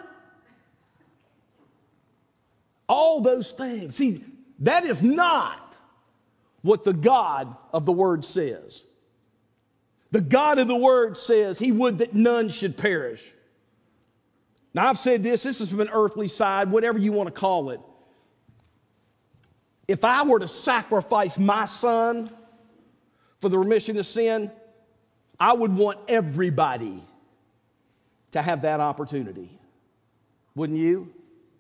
All those things. See, that is not what the God of the Word says. The God of the Word says he would that none should perish. Now, I've said this is from an earthly side, whatever you want to call it. If I were to sacrifice my son for the remission of sin, I would want everybody to have that opportunity. Wouldn't you?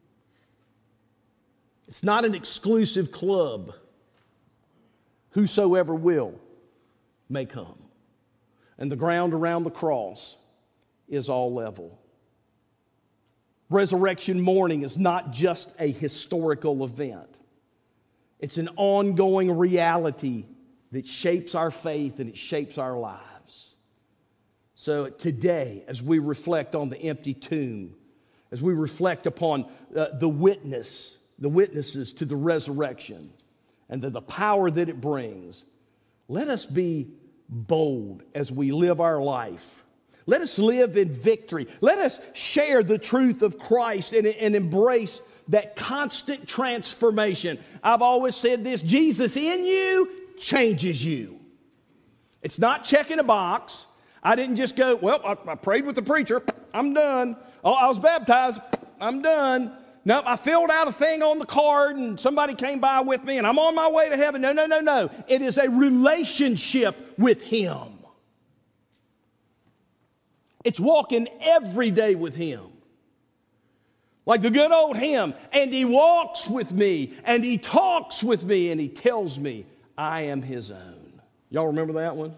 It's not an exclusive club. Whosoever will may come. And the ground around the cross is all level. Resurrection morning is not just a historical event. It's an ongoing reality that shapes our faith and it shapes our lives. So today, as we reflect on the empty tomb, as we reflect upon the witnesses to the resurrection and the power that it brings, let us be bold as we live our life. Let us live in victory. Let us share the truth of Christ and embrace that constant transformation. I've always said this, Jesus in you changes you. It's not checking a box. I didn't just go, well, I prayed with the preacher, I'm done. Oh, I was baptized, I'm done. Nope, I filled out a thing on the card and somebody came by with me and I'm on my way to heaven. No, no, no, no. It is a relationship with Him. It's walking every day with Him. Like the good old hymn, and He walks with me, and He talks with me, and He tells me I am His own. Y'all remember that one?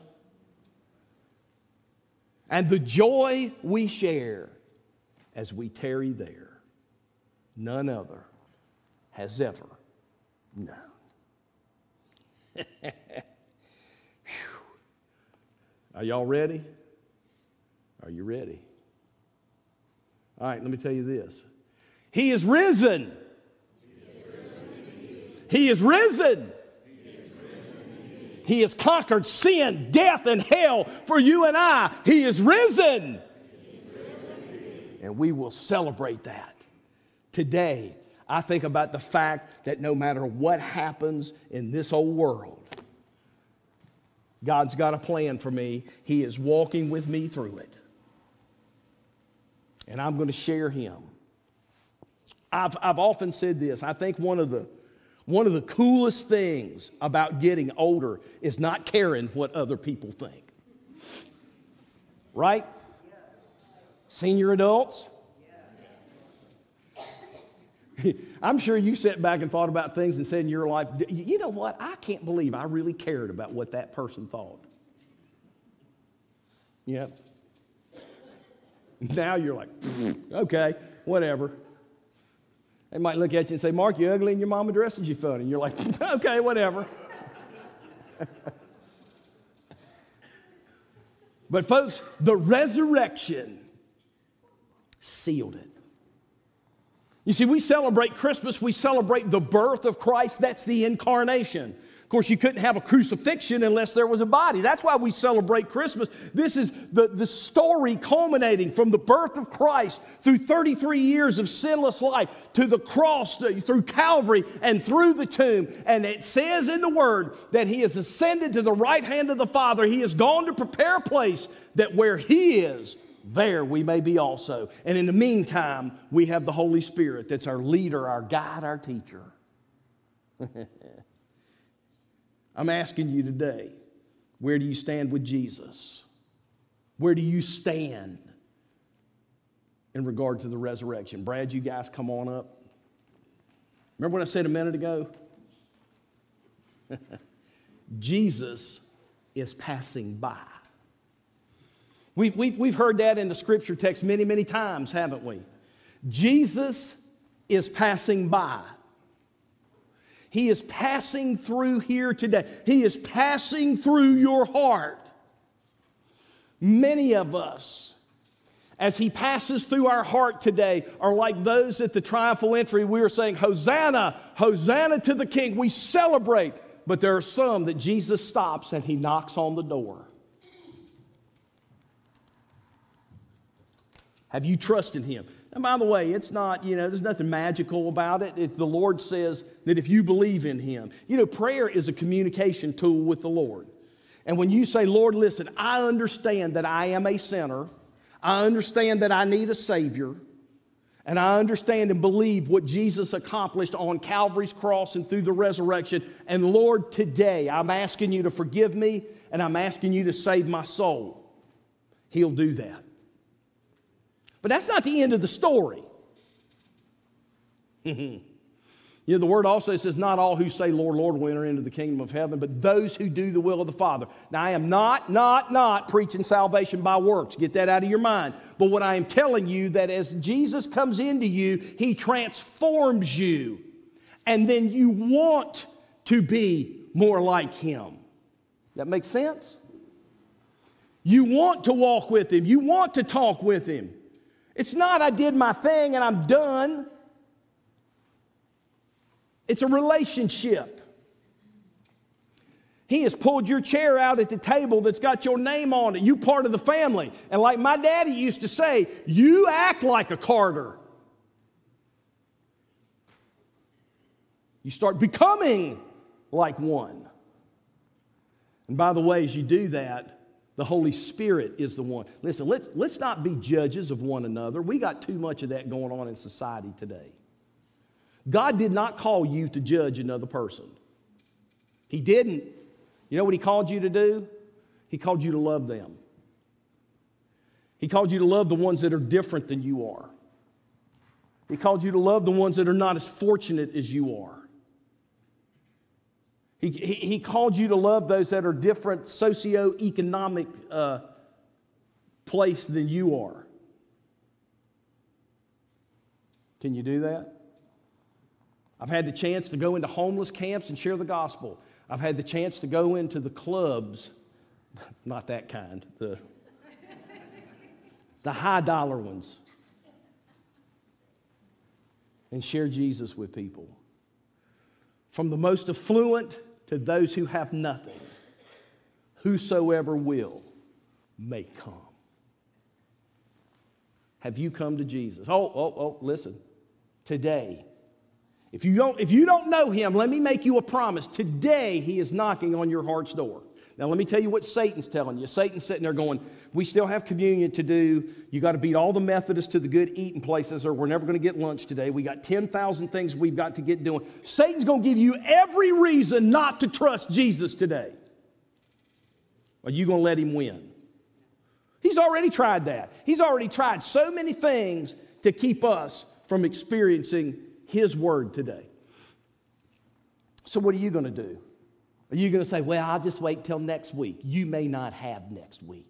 And the joy we share as we tarry there, none other has ever known. Are y'all ready? Are you ready? All right, let me tell you this. He is risen. He is risen. He has conquered sin, death, and hell for you and I. He is risen. And we will celebrate that. Today, I think about the fact that no matter what happens in this old world, God's got a plan for me. He is walking with me through it. And I'm going to share Him. I've often said this. I think one of the coolest things about getting older is not caring what other people think. Right? Yes. Senior adults? Yes. I'm sure you sat back and thought about things and said in your life, you know what? I can't believe I really cared about what that person thought. Yeah. Now you're like, okay, whatever. They might look at you and say, Mark, you're ugly and your mama dresses you funny. And you're like, okay, whatever. But folks, the resurrection sealed it. You see, we celebrate Christmas. We celebrate the birth of Christ. That's the incarnation. Of course, you couldn't have a crucifixion unless there was a body. That's why we celebrate Christmas. This is the story culminating from the birth of Christ through 33 years of sinless life to the cross, through Calvary, and through the tomb. And it says in the Word that He has ascended to the right hand of the Father. He has gone to prepare a place that where He is, there we may be also. And in the meantime, we have the Holy Spirit that's our leader, our guide, our teacher. I'm asking you today, where do you stand with Jesus? Where do you stand in regard to the resurrection? Brad, you guys come on up. Remember what I said a minute ago? Jesus is passing by. We've heard that in the scripture text many, many times, haven't we? Jesus is passing by. He is passing through here today. He is passing through your heart. Many of us, as He passes through our heart today, are like those at the triumphal entry. We are saying, Hosanna, Hosanna to the King. We celebrate. But there are some that Jesus stops and He knocks on the door. Have you trusted Him? And by the way, it's not, there's nothing magical about it. The Lord says that if you believe in Him, prayer is a communication tool with the Lord. And when you say, Lord, listen, I understand that I am a sinner. I understand that I need a Savior. And I understand and believe what Jesus accomplished on Calvary's cross and through the resurrection. And Lord, today I'm asking you to forgive me and I'm asking you to save my soul. He'll do that. But that's not the end of the story. The Word also says, not all who say, Lord, Lord, will enter into the kingdom of heaven, but those who do the will of the Father. Now, I am not preaching salvation by works. Get that out of your mind. But what I am telling you, that as Jesus comes into you, He transforms you. And then you want to be more like Him. That makes sense? You want to walk with Him. You want to talk with Him. It's not I did my thing and I'm done. It's a relationship. He has pulled your chair out at the table that's got your name on it. You part of the family. And like my daddy used to say, you act like a Carter. You start becoming like one. And by the way, as you do that, The Holy Spirit is the one. Listen, let's not be judges of one another. We got too much of that going on in society today. God did not call you to judge another person. He didn't. You know what He called you to do? He called you to love them. He called you to love the ones that are different than you are. He called you to love the ones that are not as fortunate as you are. He called you to love those that are different socioeconomic place than you are. Can you do that? I've had the chance to go into homeless camps and share the gospel. I've had the chance to go into the clubs, not that kind, the high dollar ones, and share Jesus with people. From the most affluent to those who have nothing, whosoever will may come. Have you come to Jesus? Listen. Today, if you don't know Him, let me make you a promise. Today, He is knocking on your heart's door. Now, let me tell you what Satan's telling you. Satan's sitting there going, we still have communion to do. You got to beat all the Methodists to the good eating places, or we're never going to get lunch today. We got 10,000 things we've got to get doing. Satan's going to give you every reason not to trust Jesus today. Are you going to let him win? He's already tried that. He's already tried so many things to keep us from experiencing His word today. So what are you going to do? Are you going to say, well, I'll just wait till next week? You may not have next week.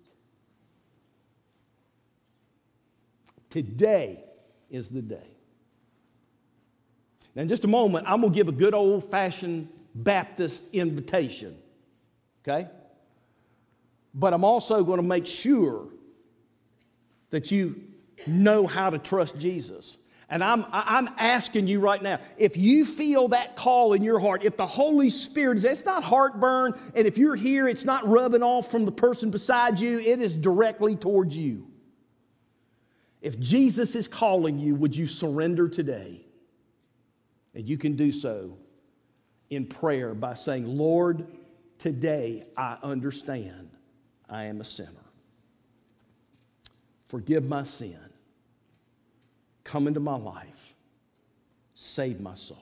Today is the day. Now, in just a moment, I'm going to give a good old-fashioned Baptist invitation, okay? But I'm also going to make sure that you know how to trust Jesus. And I'm asking you right now, if you feel that call in your heart, if the Holy Spirit, it's not heartburn, and if you're here, it's not rubbing off from the person beside you, it is directly towards you. If Jesus is calling you, would you surrender today? And you can do so in prayer by saying, Lord, today I understand I am a sinner. Forgive my sin. Come into my life. Save my soul.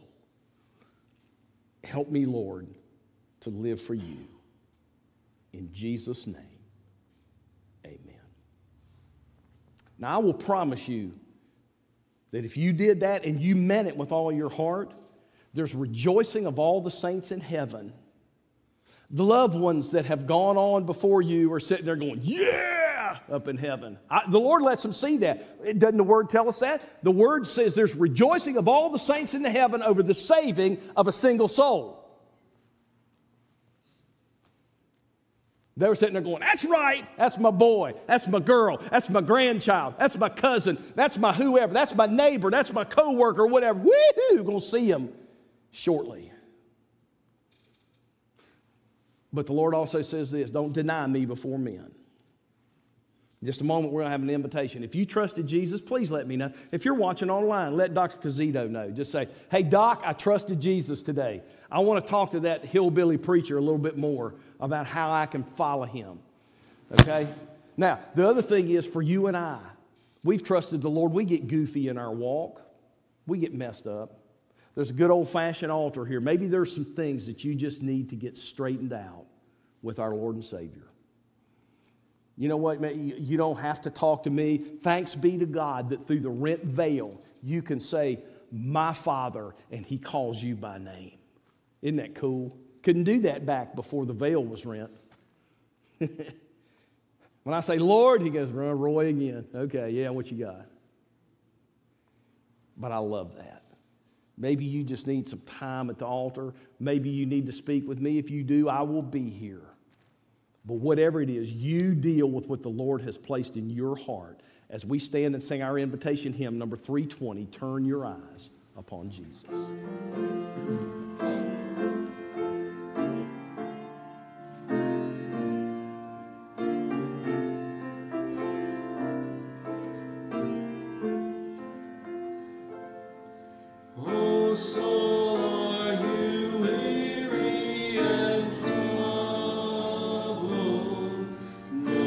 Help me, Lord, to live for you. In Jesus' name, amen. Now, I will promise you that if you did that and you meant it with all your heart, there's rejoicing of all the saints in heaven. The loved ones that have gone on before you are sitting there going, yeah! Up in heaven. The Lord lets them see that. Doesn't the Word tell us that? The Word says there's rejoicing of all the saints in the heaven over the saving of a single soul. They were sitting there going, that's right, that's my boy, that's my girl, that's my grandchild, that's my cousin, that's my whoever, that's my neighbor, that's my coworker, whatever. Woo-hoo, going to see him shortly. But the Lord also says this, don't deny me before men. In just a moment, we're going to have an invitation. If you trusted Jesus, please let me know. If you're watching online, let Dr. Cazito know. Just say, hey, Doc, I trusted Jesus today. I want to talk to that hillbilly preacher a little bit more about how I can follow him. Okay? Now, the other thing is for you and I, we've trusted the Lord. We get goofy in our walk. We get messed up. There's a good old-fashioned altar here. Maybe there's some things that you just need to get straightened out with our Lord and Savior. You know what? You don't have to talk to me. Thanks be to God that through the rent veil, you can say, my Father, and He calls you by name. Isn't that cool? Couldn't do that back before the veil was rent. When I say, Lord, He goes, Roy again. Okay, yeah, what you got? But I love that. Maybe you just need some time at the altar. Maybe you need to speak with me. If you do, I will be here. But whatever it is, you deal with what the Lord has placed in your heart. As we stand and sing our invitation hymn, number 320, Turn Your Eyes Upon Jesus. Oh, soul, are you weary and troubled?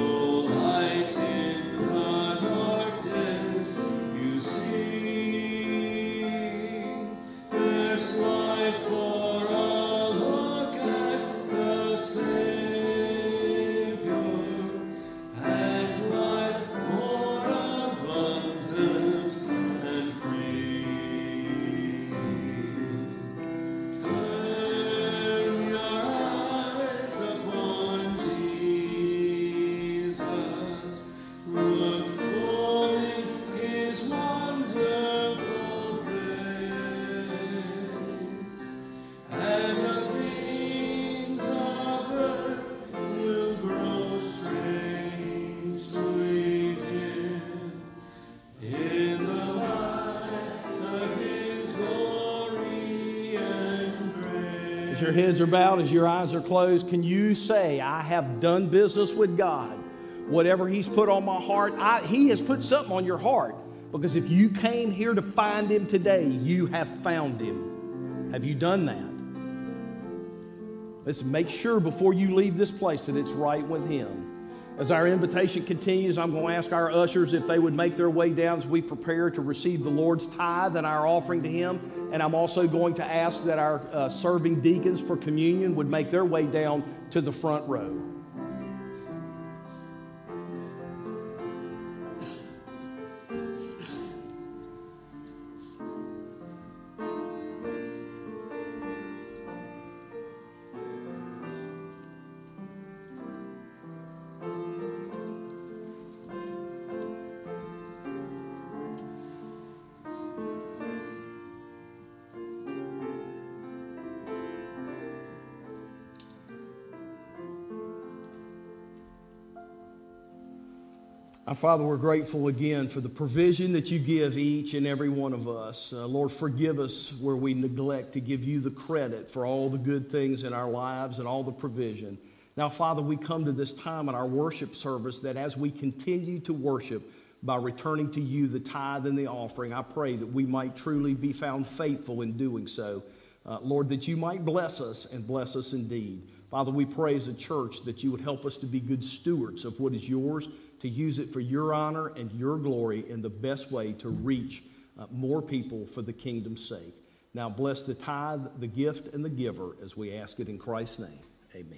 As your heads are bowed, as your eyes are closed, can you say, I have done business with God? Whatever He's put on my heart, He has put something on your heart. Because if you came here to find Him today, you have found Him. Have you done that? Listen, make sure before you leave this place that it's right with Him. As our invitation continues, I'm going to ask our ushers if they would make their way down as we prepare to receive the Lord's tithe and our offering to Him. And I'm also going to ask that our serving deacons for communion would make their way down to the front row. Our Father, we're grateful again for the provision that you give each and every one of us. Lord, forgive us where we neglect to give you the credit for all the good things in our lives and all the provision. Now, Father, we come to this time in our worship service that as we continue to worship by returning to you the tithe and the offering, I pray that we might truly be found faithful in doing so. Lord, that you might bless us and bless us indeed. Father, we pray as a church that you would help us to be good stewards of what is yours, to use it for your honor and your glory in the best way to reach more people for the kingdom's sake. Now bless the tithe, the gift, and the giver as we ask it in Christ's name. Amen.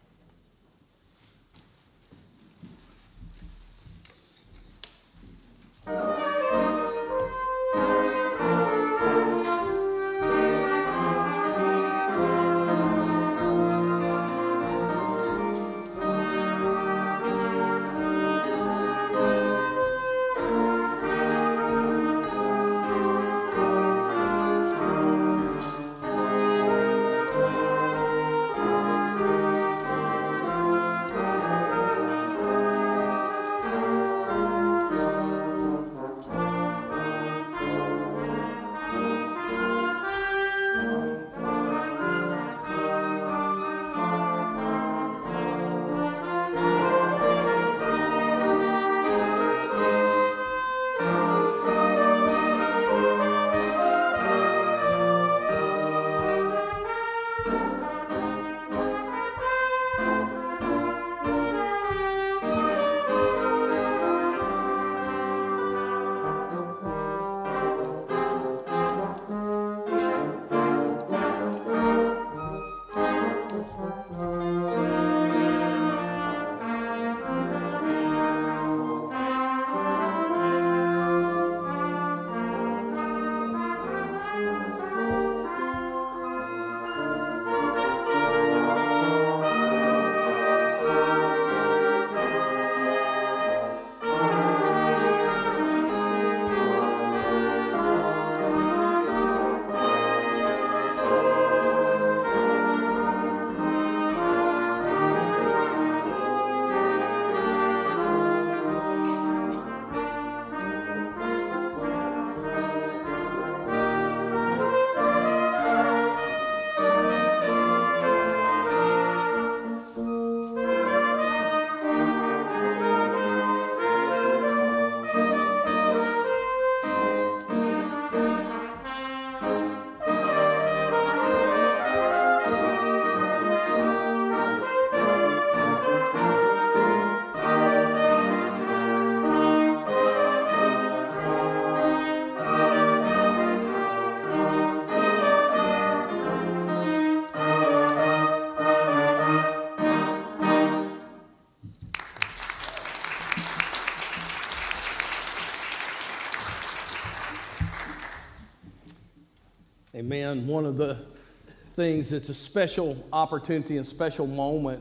Amen. One of the things that's a special opportunity and special moment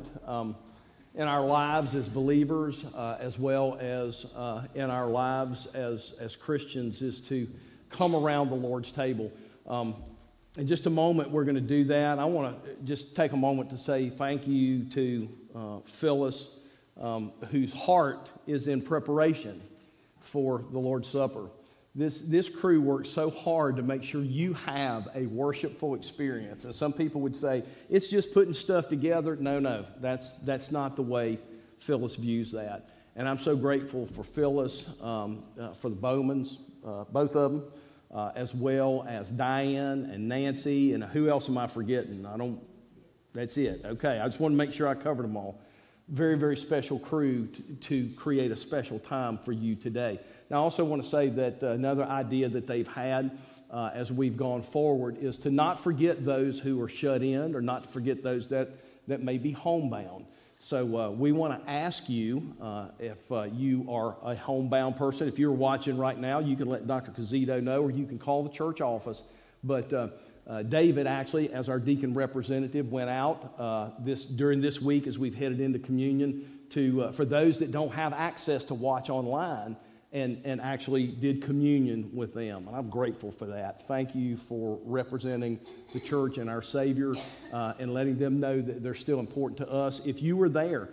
in our lives as believers, as well as in our lives as Christians, is to come around the Lord's table. In just a moment, we're going to do that. I want to just take a moment to say thank you to Phyllis, whose heart is in preparation for the Lord's Supper. This crew works so hard to make sure you have a worshipful experience. And some people would say, it's just putting stuff together. No, that's not the way Phyllis views that. And I'm so grateful for Phyllis, for the Bowmans, both of them, as well as Diane and Nancy, and who else am I forgetting? That's it. Okay, I just want to make sure I covered them all. Very, very special crew to create a special time for you today. Now, I also want to say that another idea that they've had as we've gone forward is to not forget those who are shut in, or not to forget those that may be homebound. So we want to ask you, if you are a homebound person, if you're watching right now, you can let Dr. Cazito know, or you can call the church office. But David, actually, as our deacon representative, went out during this week as we've headed into communion for those that don't have access to watch online, and actually did communion with them. And I'm grateful for that. Thank you for representing the church and our Savior, and letting them know that they're still important to us. If you were there,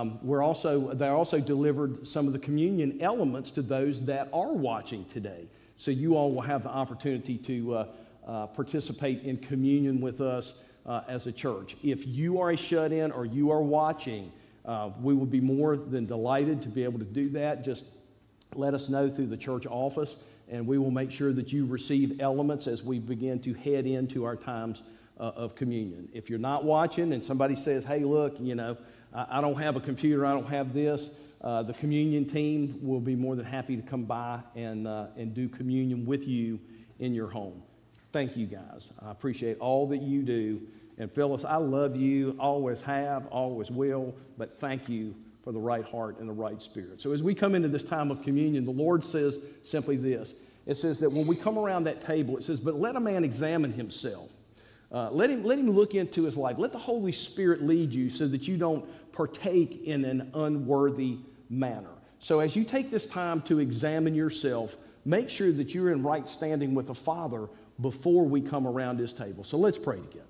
they also delivered some of the communion elements to those that are watching today. So you all will have the opportunity to participate in communion with us as a church. If you are a shut-in or you are watching, we will be more than delighted to be able to do that. Just let us know through the church office, and we will make sure that you receive elements as we begin to head into our times of communion. If you're not watching and somebody says, hey, look, I don't have a computer, I don't have this, the communion team will be more than happy to come by and do communion with you in your home. Thank you, guys. I appreciate all that you do. And Phyllis, I love you, always have, always will, but thank you for the right heart and the right spirit. So as we come into this time of communion, the Lord says simply this. It says that when we come around that table, it says, but let a man examine himself. Let him look into his life. Let the Holy Spirit lead you so that you don't partake in an unworthy manner. So as you take this time to examine yourself, make sure that you're in right standing with the Father before we come around this table. So let's pray together.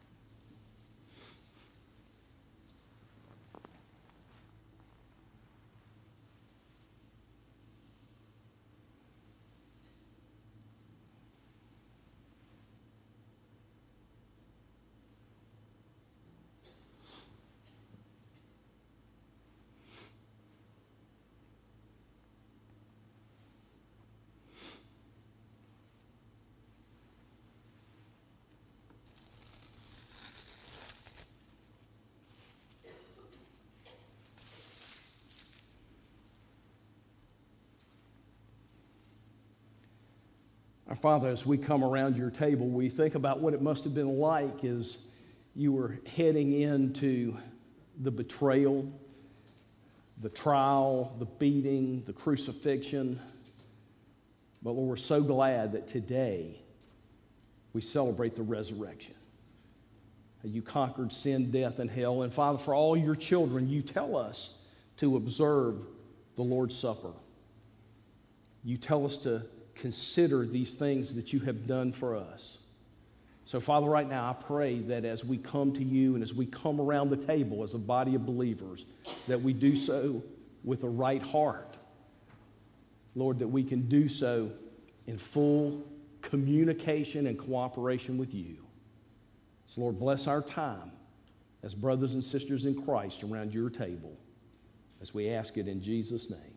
Our Father, as we come around your table, we think about what it must have been like as you were heading into the betrayal, the trial, the beating, the crucifixion. But Lord, we're so glad that today we celebrate the resurrection. You conquered sin, death, and hell. And Father, for all your children, you tell us to observe the Lord's Supper. You tell us to consider these things that you have done for us. So, Father, right now, I pray that as we come to you and as we come around the table as a body of believers, that we do so with a right heart. Lord, that we can do so in full communication and cooperation with you. So, Lord, bless our time as brothers and sisters in Christ around your table, as we ask it in Jesus' name.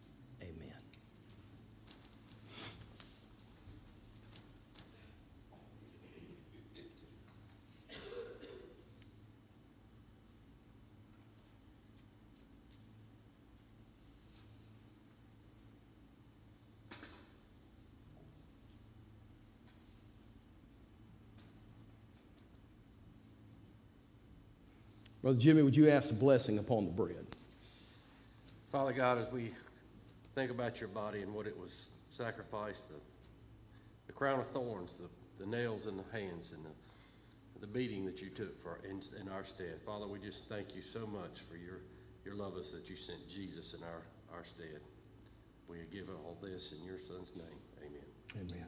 Brother Jimmy, would you ask the blessing upon the bread? Father God, as we think about your body and what it was sacrificed, the crown of thorns, the nails in the hands, and the beating that you took in our stead. Father, we just thank you so much for your love us that you sent Jesus in our stead. We give all this in your Son's name. Amen. Amen.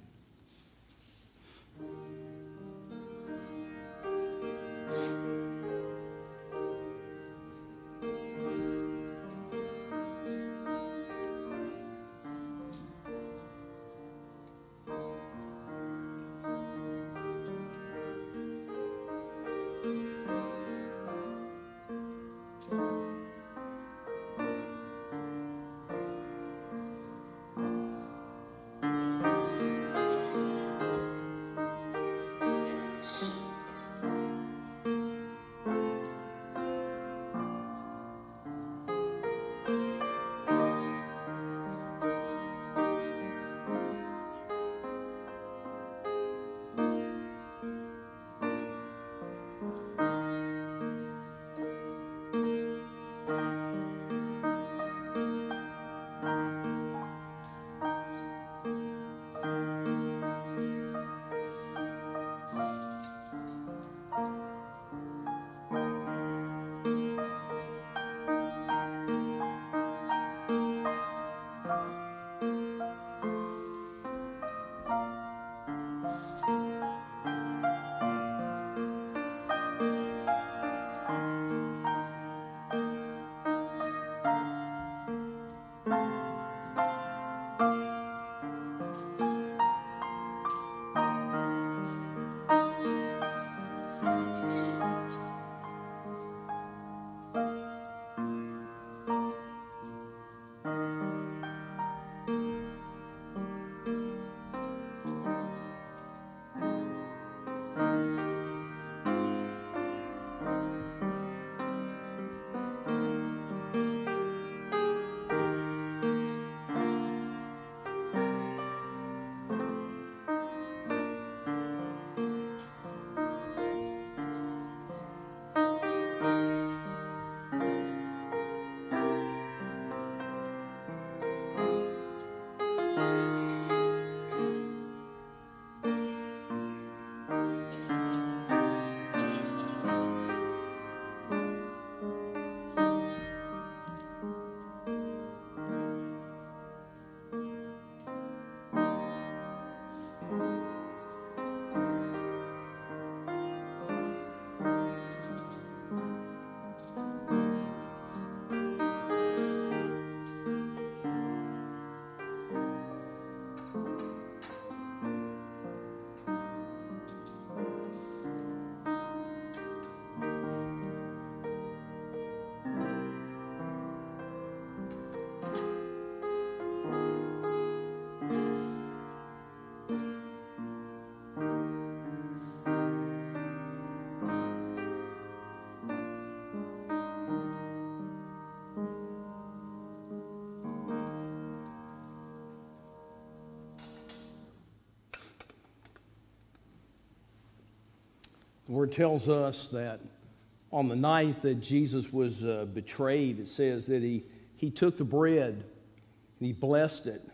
The word tells us that on the night that Jesus was betrayed, it says that he took the bread and he blessed it.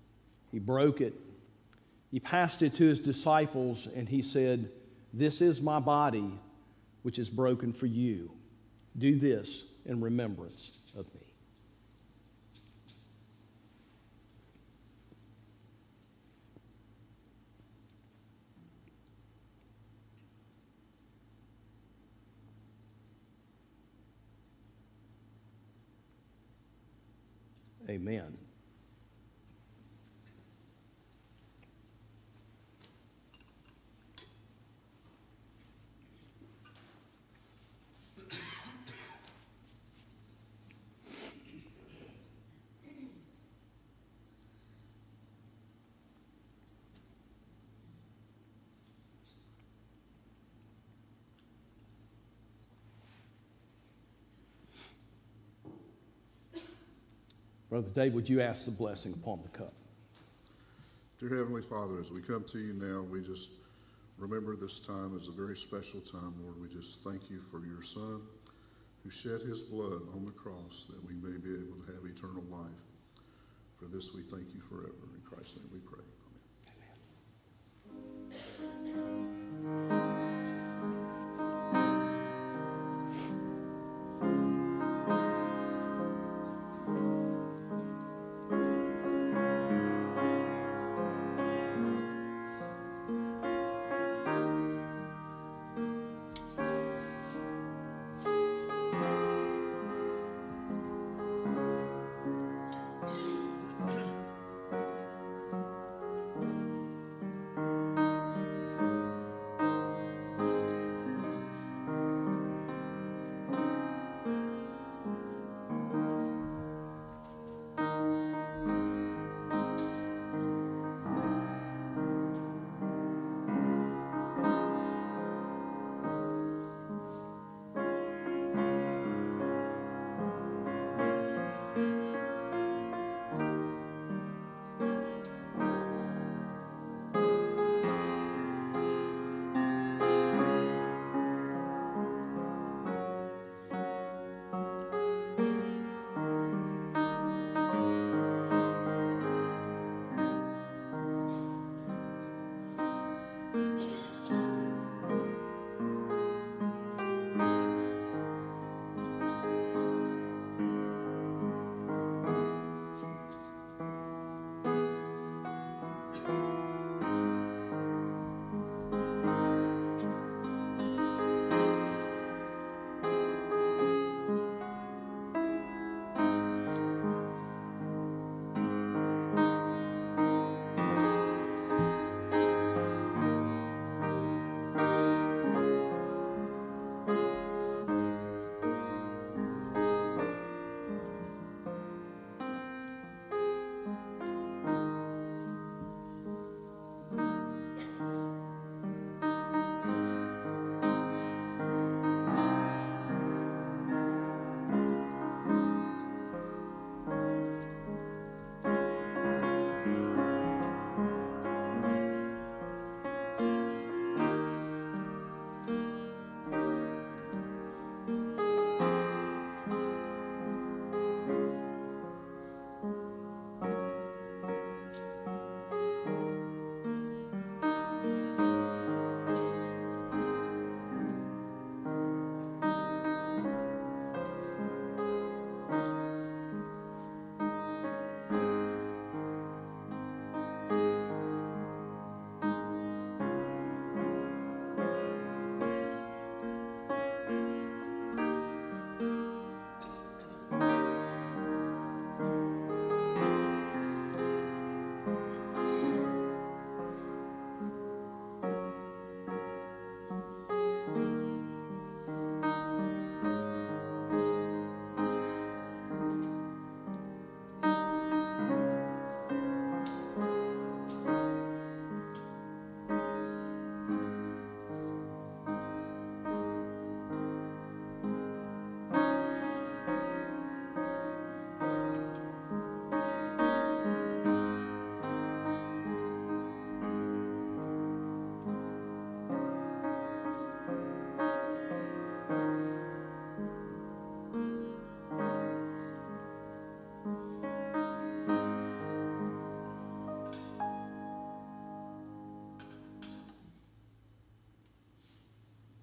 He broke it. He passed it to his disciples and he said, "This is my body, which is broken for you. Do this in remembrance of me." Amen. Brother Dave, would you ask the blessing upon the cup? Dear Heavenly Father, as we come to you now, we just remember this time as a very special time, Lord. We just thank you for your Son who shed his blood on the cross that we may be able to have eternal life. For this we thank you forever. In Christ's name we pray.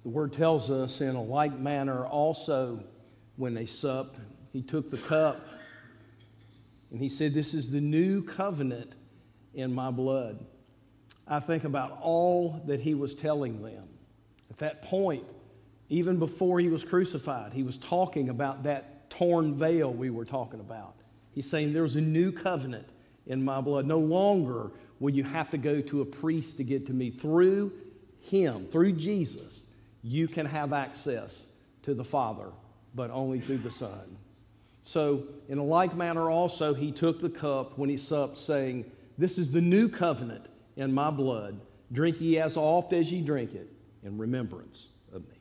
The word tells us in a like manner also when they supped, he took the cup and he said, this is the new covenant in my blood. I think about all that he was telling them. At that point, even before he was crucified, he was talking about that torn veil we were talking about. He's saying there's a new covenant in my blood. No longer will you have to go to a priest to get to me. Through him, through Jesus, you can have access to the Father, but only through the Son. So, in a like manner also, he took the cup when he supped, saying, this is the new covenant in my blood. Drink ye as oft as ye drink it in remembrance of me.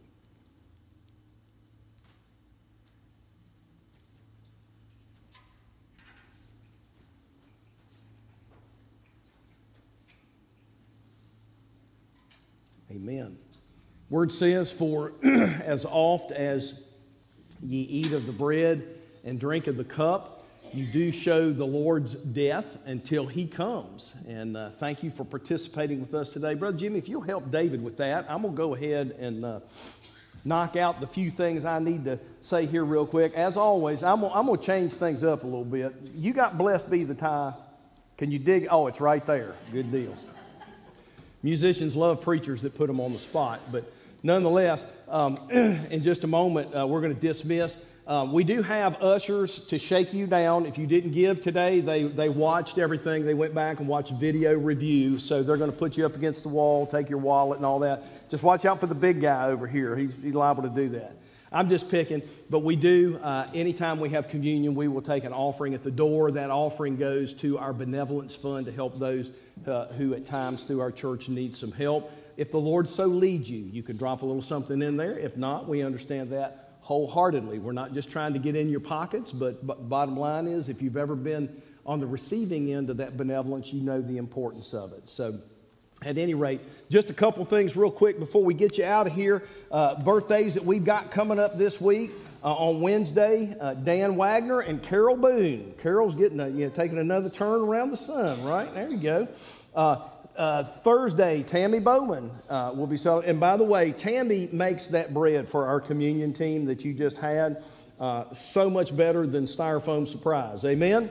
Amen. Word says, for as oft as ye eat of the bread and drink of the cup, you do show the Lord's death until he comes. And thank you for participating with us today. Brother Jimmy, if you'll help David with that, I'm going to go ahead and knock out the few things I need to say here real quick. As always, I'm going to change things up a little bit. You got blessed be the tie. Can you dig? Oh, it's right there. Good deal. Musicians love preachers that put them on the spot, but nonetheless, in just a moment, we're going to dismiss. We do have ushers to shake you down. If you didn't give today, they watched everything. They went back and watched video review, so they're going to put you up against the wall, take your wallet and all that. Just watch out for the big guy over here. He's liable to do that. I'm just picking, but we do, anytime we have communion, we will take an offering at the door. That offering goes to our benevolence fund to help those who at times through our church need some help. If the Lord so leads you, you can drop a little something in there. If not, we understand that wholeheartedly. We're not just trying to get in your pockets, but bottom line is, if you've ever been on the receiving end of that benevolence, you know the importance of it. So at any rate, just a couple things real quick before we get you out of here. Birthdays that we've got coming up this week. On Wednesday, Dan Wagner and Carol Boone. Carol's getting taking another turn around the sun, right? There you go. Thursday, Tammy Bowman will be celebrating. And by the way, Tammy makes that bread for our communion team that you just had so much better than Styrofoam Surprise. Amen?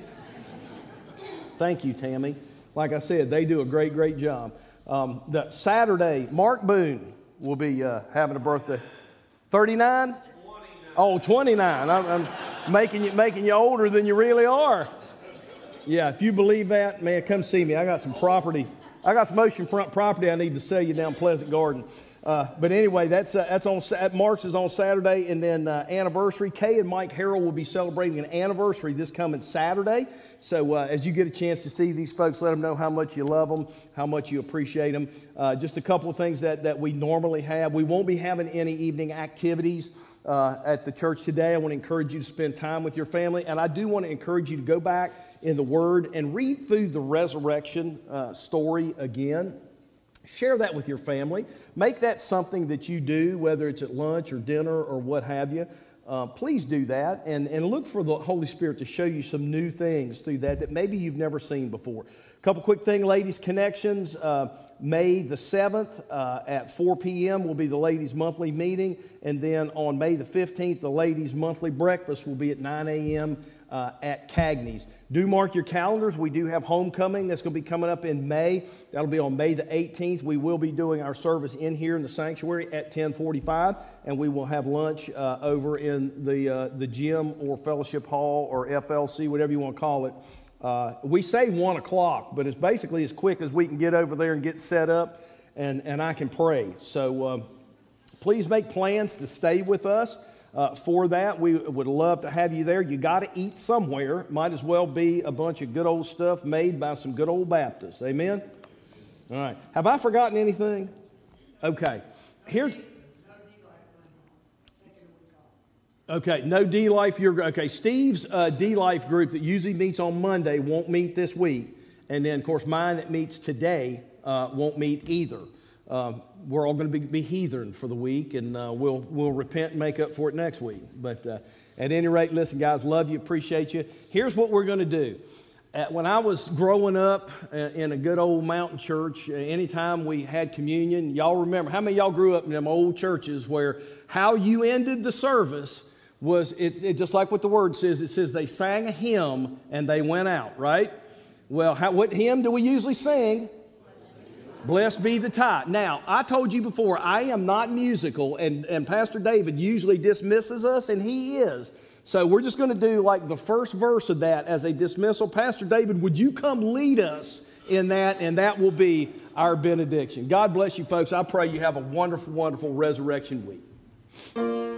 Thank you, Tammy. Like I said, they do a great job. The Saturday, Mark Boone will be having a birthday. 39? Oh, 29. I'm making you older than you really are. Yeah, if you believe that, man, come see me. I got some property. I got some oceanfront property I need to sell you down Pleasant Garden. But anyway, Mark's is on Saturday, and then anniversary. Kay and Mike Harrell will be celebrating an anniversary this coming Saturday. So as you get a chance to see these folks, let them know how much you love them, how much you appreciate them. Just a couple of things that we normally have. We won't be having any evening activities at the church today. I want to encourage you to spend time with your family, and I do want to encourage you to go back in the Word and read through the resurrection story again. Share that with your family. Make that something that you do, whether it's at lunch or dinner or what have you. Please do that and look for the Holy Spirit to show you some new things through that maybe you've never seen before. A couple quick things, Ladies Connections. May the 7th at 4 p.m. will be the ladies' monthly meeting. And then on May the 15th, the ladies' monthly breakfast will be at 9 a.m. At Cagney's. Do mark your calendars. We do have homecoming that's going to be coming up in May. That'll be on May the 18th. We will be doing our service in here in the sanctuary at 10:45, and we will have lunch over in the gym or fellowship hall or FLC, whatever you want to call it. We say 1 o'clock, but it's basically as quick as we can get over there and get set up, and I can pray. So please make plans to stay with us. For that, we would love to have you there. You got to eat somewhere. Might as well be a bunch of good old stuff made by some good old Baptists. Amen? All right. Have I forgotten anything? Okay. Okay, no D-Life. Okay, Steve's D-Life group that usually meets on Monday won't meet this week. And then, of course, mine that meets today won't meet either. We're all going to be heathen for the week, and we'll repent and make up for it next week. But at any rate, listen, guys, love you, appreciate you. Here's what we're going to do. When I was growing up in a good old mountain church, anytime we had communion, y'all remember, how many of y'all grew up in them old churches where how you ended the service was, it just like what the word says, it says they sang a hymn and they went out, right? Well, what hymn do we usually sing? Blessed be the tie. Now, I told you before, I am not musical, and Pastor David usually dismisses us, and he is. So we're just going to do like the first verse of that as a dismissal. Pastor David, would you come lead us in that, and that will be our benediction. God bless you, folks. I pray you have a wonderful, wonderful resurrection week.